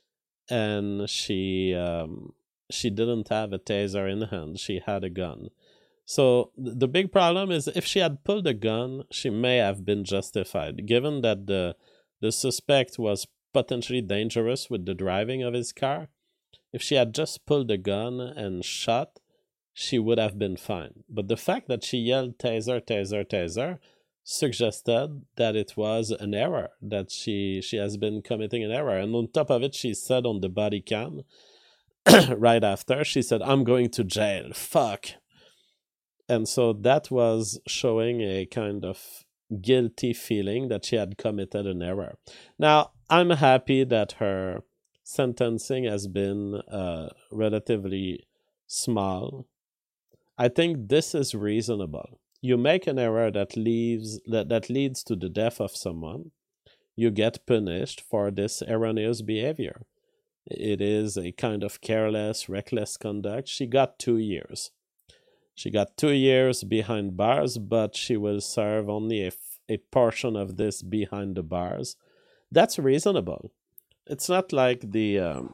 And she didn't have a taser in hand. She had a gun. So the big problem is if she had pulled a gun, she may have been justified, given that the suspect was potentially dangerous with the driving of his car. If she had just pulled a gun and shot, she would have been fine. But the fact that she yelled taser, taser, taser suggested that it was an error, that she has been committing an error. And on top of it, she said on the body cam, right after, she said, I'm going to jail, fuck. And so that was showing a kind of guilty feeling that she had committed an error. Now, I'm happy that her sentencing has been relatively small. I think this is reasonable. You make an error that leads to the death of someone, you get punished for this erroneous behavior. It is a kind of careless, reckless conduct. She got 2 years. She got 2 years behind bars, but she will serve only a portion of this behind the bars. That's reasonable. It's not like the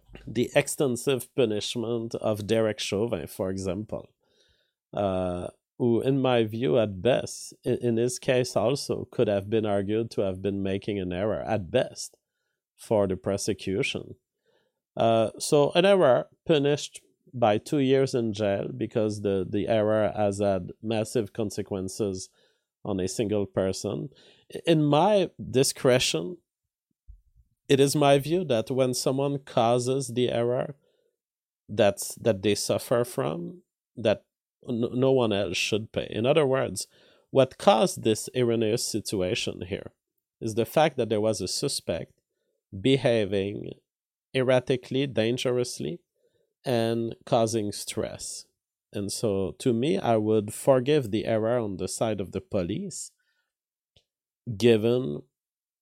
extensive punishment of Derek Chauvin, for example. who, in my view, at best, in his case also, could have been argued to have been making an error, at best, for the prosecution. So an error punished by 2 years in jail because the error has had massive consequences on a single person. In my discretion, it is my view that when someone causes the error that they suffer from, that no one else should pay. In other words, what caused this erroneous situation here is the fact that there was a suspect behaving erratically, dangerously, and causing stress. And so, to me, I would forgive the error on the side of the police, given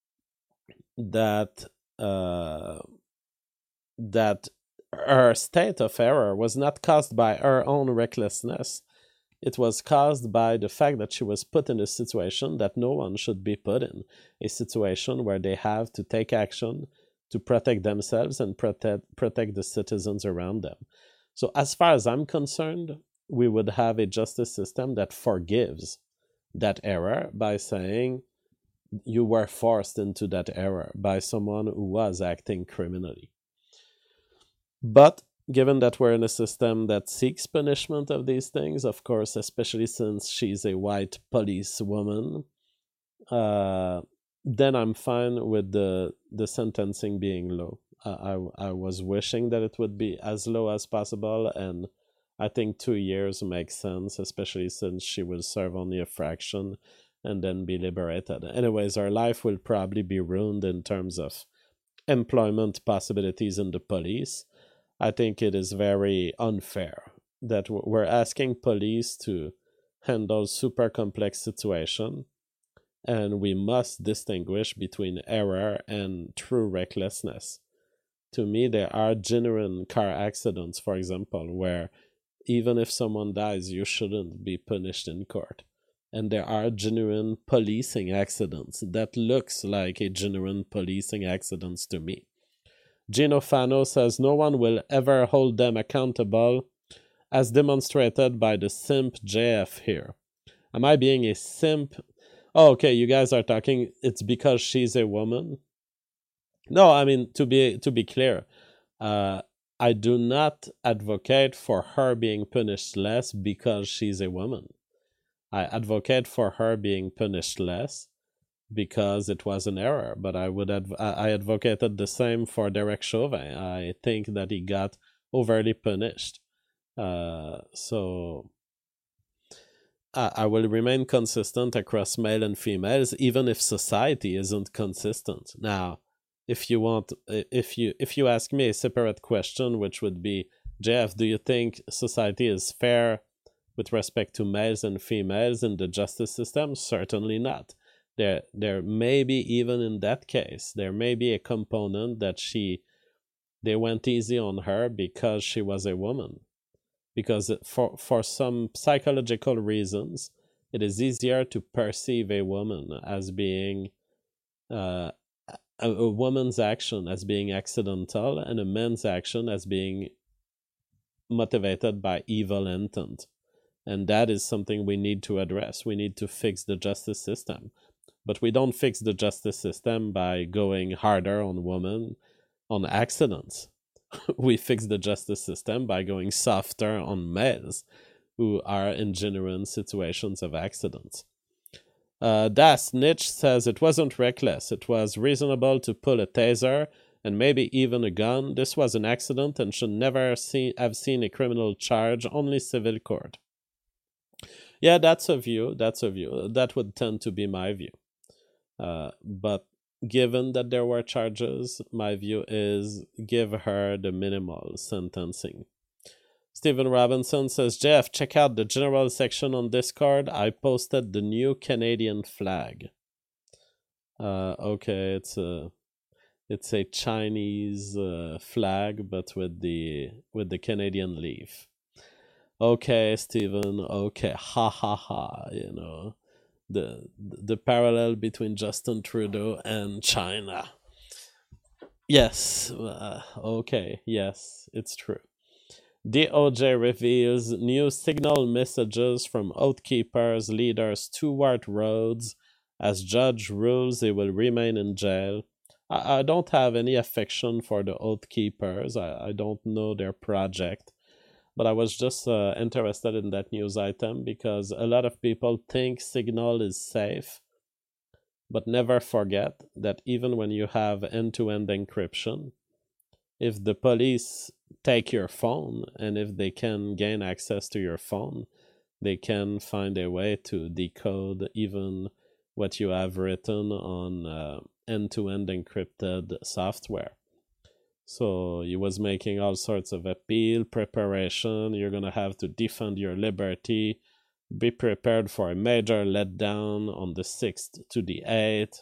that that her state of error was not caused by her own recklessness. It was caused by the fact that she was put in a situation that no one should be put in, a situation where they have to take action to protect themselves and protect the citizens around them. So as far as I'm concerned, we would have a justice system that forgives that error by saying you were forced into that error by someone who was acting criminally. But given that we're in a system that seeks punishment of these things, of course, especially since she's a white police woman, then I'm fine with the sentencing being low. I was wishing that it would be as low as possible, and I think 2 years makes sense, especially since she will serve only a fraction and then be liberated. Anyways, her life will probably be ruined in terms of employment possibilities in the police. I think it is very unfair that we're asking police to handle super complex situations, and we must distinguish between error and true recklessness. To me, there are genuine car accidents, for example, where even if someone dies, you shouldn't be punished in court. And there are genuine policing accidents that looks like a genuine policing accidents to me. Gino Fano says no one will ever hold them accountable, as demonstrated by the simp JF here. Am I being a simp? Oh, okay, you guys are talking, it's because she's a woman? No, I mean, to be clear, I do not advocate for her being punished less because she's a woman. I advocate for her being punished less because it was an error, but I advocated the same for Derek Chauvin. I think that he got overly punished. So I will remain consistent across male and females, even if society isn't consistent. Now, if you ask me a separate question, which would be, Jeff, do you think society is fair with respect to males and females in the justice system? Certainly not. There may be, even in that case, there may be a component that they went easy on her because she was a woman. Because for some psychological reasons, it is easier to perceive a woman as being a woman's action as being accidental and a man's action as being motivated by evil intent. And that is something we need to address. We need to fix the justice system. But we don't fix the justice system by going harder on women on accidents. We fix the justice system by going softer on males who are in genuine situations of accidents. Das Niche says it wasn't reckless. It was reasonable to pull a taser and maybe even a gun. This was an accident and should never have seen a criminal charge, only civil court. Yeah, that's a view. That would tend to be my view. But given that there were charges, my view is give her the minimal sentencing. Stephen Robinson says, Jeff, check out the general section on Discord. I posted the new Canadian flag. Okay, it's a Chinese flag, but with the Canadian leaf. Okay, Stephen. Okay, ha ha ha. You know, the parallel between Justin Trudeau and China. Yes. Okay. Yes, it's true. DOJ reveals new signal messages from Oath Keepers leaders Stuart Rhodes as judge rules he will remain in jail. I don't have any affection for the Oath Keepers. I don't know their project. But I was just interested in that news item because a lot of people think Signal is safe. But never forget that even when you have end-to-end encryption, if the police take your phone and if they can gain access to your phone, they can find a way to decode even what you have written on end-to-end encrypted software. So he was making all sorts of appeal, preparation. You're going to have to defend your liberty. Be prepared for a major letdown on the 6th to the 8th.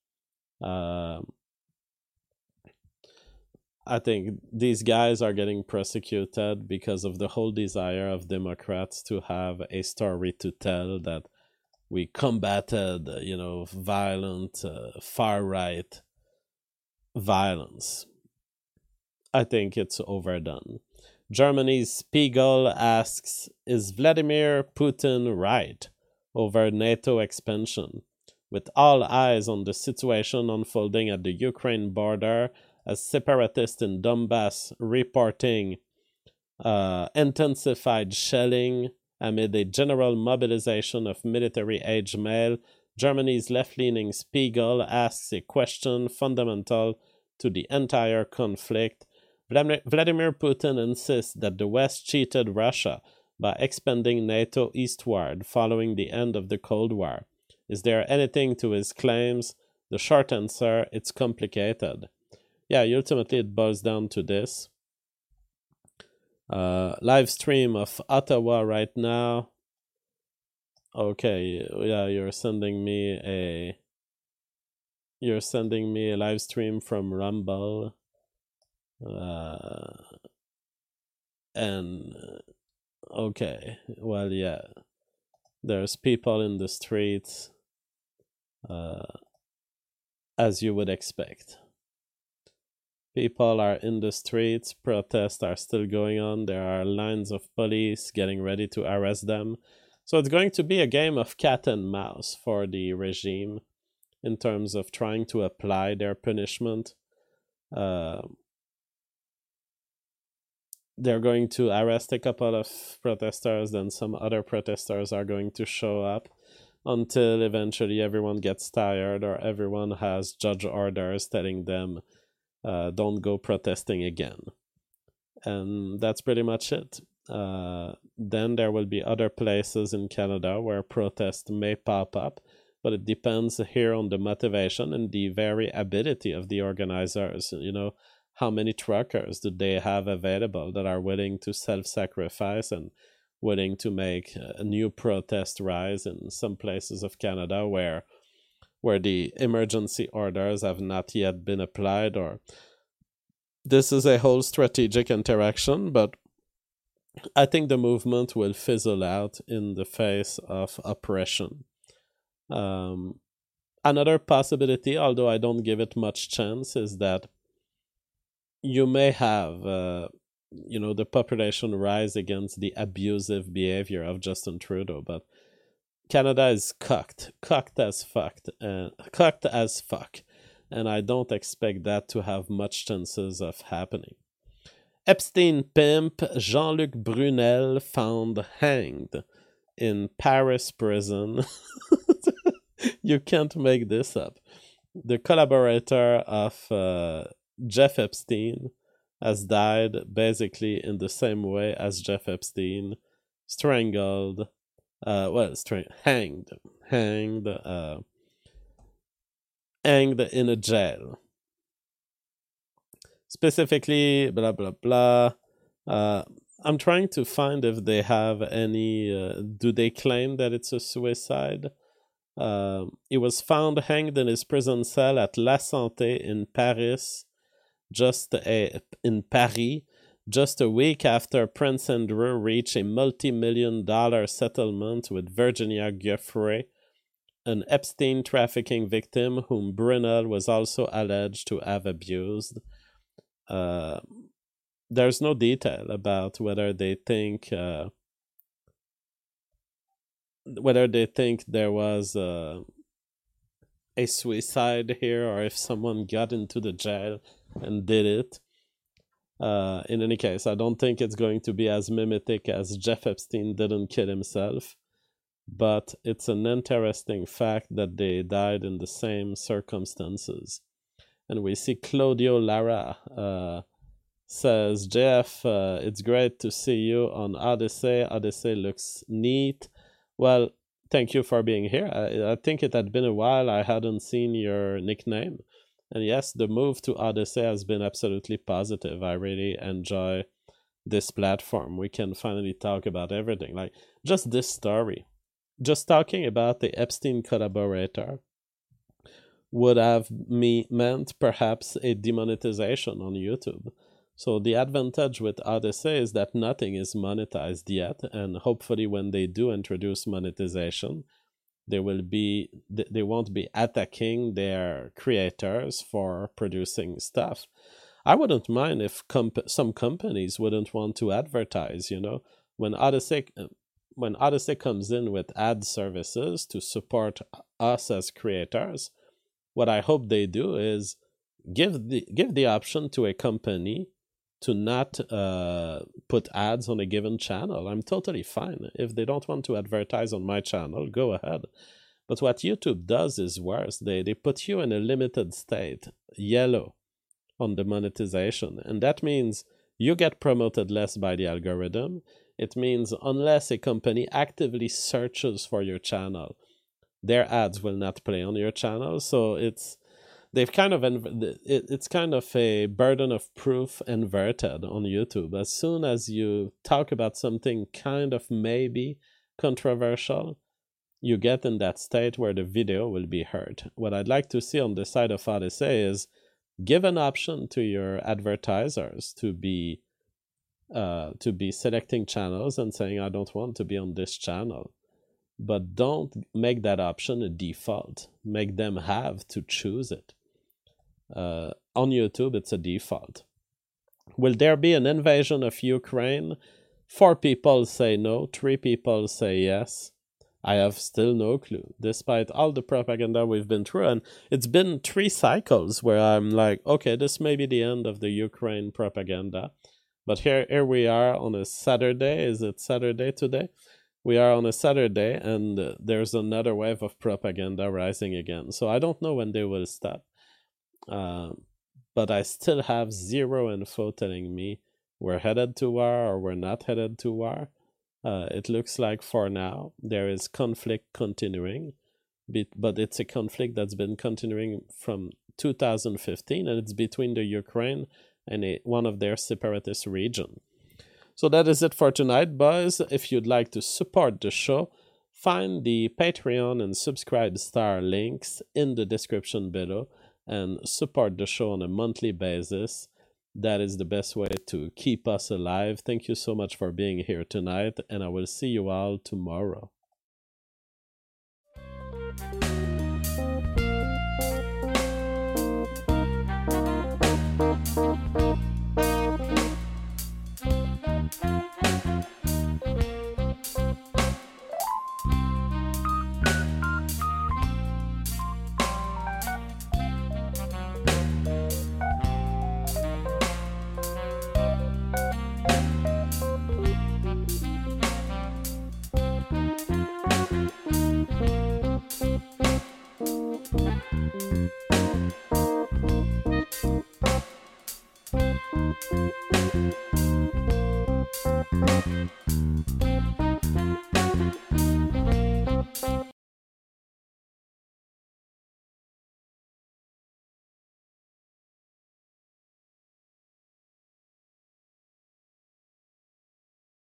I think these guys are getting prosecuted because of the whole desire of Democrats to have a story to tell that we combated, violent, far-right violence. I think it's overdone. Germany's Spiegel asks, is Vladimir Putin right over NATO expansion? With all eyes on the situation unfolding at the Ukraine border, as separatists in Donbass reporting intensified shelling amid a general mobilization of military-age male, Germany's left-leaning Spiegel asks a question fundamental to the entire conflict. Vladimir Putin insists that the West cheated Russia by expanding NATO eastward following the end of the Cold War. Is there anything to his claims? The short answer, it's complicated. Yeah, ultimately it boils down to this. Live stream of Ottawa right now. Okay, yeah, you're sending me a live stream from Rumble. Okay, well, yeah, there's people in the streets, as you would expect. People are in the streets, protests are still going on, there are lines of police getting ready to arrest them. So it's going to be a game of cat and mouse for the regime in terms of trying to apply their punishment. They're going to arrest a couple of protesters, then some other protesters are going to show up until eventually everyone gets tired or everyone has judge orders telling them don't go protesting again. And that's pretty much it. Then there will be other places in Canada where protests may pop up, but it depends here on the motivation and the very ability of the organizers. How many truckers do they have available that are willing to self-sacrifice and willing to make a new protest rise in some places of Canada where the emergency orders have not yet been applied? Or this is a whole strategic interaction, but I think the movement will fizzle out in the face of oppression. Another possibility, although I don't give it much chance, is that you may have, the population rise against the abusive behavior of Justin Trudeau, but Canada is cucked as fuck, and I don't expect that to have much chances of happening. Epstein pimp Jean-Luc Brunel found hanged in Paris prison. You can't make this up. The collaborator of Jeff Epstein has died basically in the same way as Jeff Epstein, strangled, hanged in a jail. Specifically, blah, blah, blah. I'm trying to find if they have any, do they claim that it's a suicide? He was found hanged in his prison cell at La Santé in Paris, just a week after Prince Andrew reached a multi-million-dollar settlement with Virginia Giuffre, an Epstein trafficking victim whom Brunel was also alleged to have abused. there's no detail about whether they think there was a suicide here, or if someone got into the jail and did it. In any case, I don't think it's going to be as mimetic as Jeff Epstein didn't kill himself, but it's an interesting fact that they died in the same circumstances. And we see Claudio Lara says, Jeff, it's great to see you on Odyssey. Odyssey looks neat. Well, thank you for being here. I think it had been a while I hadn't seen your nickname. And yes, the move to Odyssey has been absolutely positive. I really enjoy this platform. We can finally talk about everything. Like, just this story. Just talking about the Epstein collaborator would have meant perhaps a demonetization on YouTube. So the advantage with Odyssey is that nothing is monetized yet, and hopefully when they do introduce monetization, they won't be attacking their creators for producing stuff. I wouldn't mind if some companies wouldn't want to advertise, when Odyssey comes in with ad services to support us as creators. What I hope they do is give the option to a company to not put ads on a given channel. I'm totally fine. If they don't want to advertise on my channel, go ahead. But what YouTube does is worse. They put you in a limited state, yellow, on the monetization. And that means you get promoted less by the algorithm. It means unless a company actively searches for your channel, their ads will not play on your channel. So it's kind of a burden of proof inverted on YouTube. As soon as you talk about something kind of maybe controversial, you get in that state where the video will be heard. What I'd like to see on the side of Odyssey is give an option to your advertisers to be selecting channels and saying, I don't want to be on this channel. But don't make that option a default. Make them have to choose it. On YouTube, it's a default. Will there be an invasion of Ukraine? 4 people say no, 3 people say yes. I have still no clue, despite all the propaganda we've been through. And it's been 3 cycles where I'm like, okay, this may be the end of the Ukraine propaganda. But here we are on a Saturday. Is it Saturday today? We are on a Saturday, and there's another wave of propaganda rising again. So I don't know when they will stop. But I still have zero info telling me we're headed to war or we're not headed to war. It looks like for now there is conflict continuing, but it's a conflict that's been continuing from 2015, and it's between the Ukraine and one of their separatist region. So that is it for tonight, boys. If you'd like to support the show, find the Patreon and Subscribe Star links in the description below and support the show on a monthly basis. That is the best way to keep us alive. Thank you so much for being here tonight, and I will see you all tomorrow.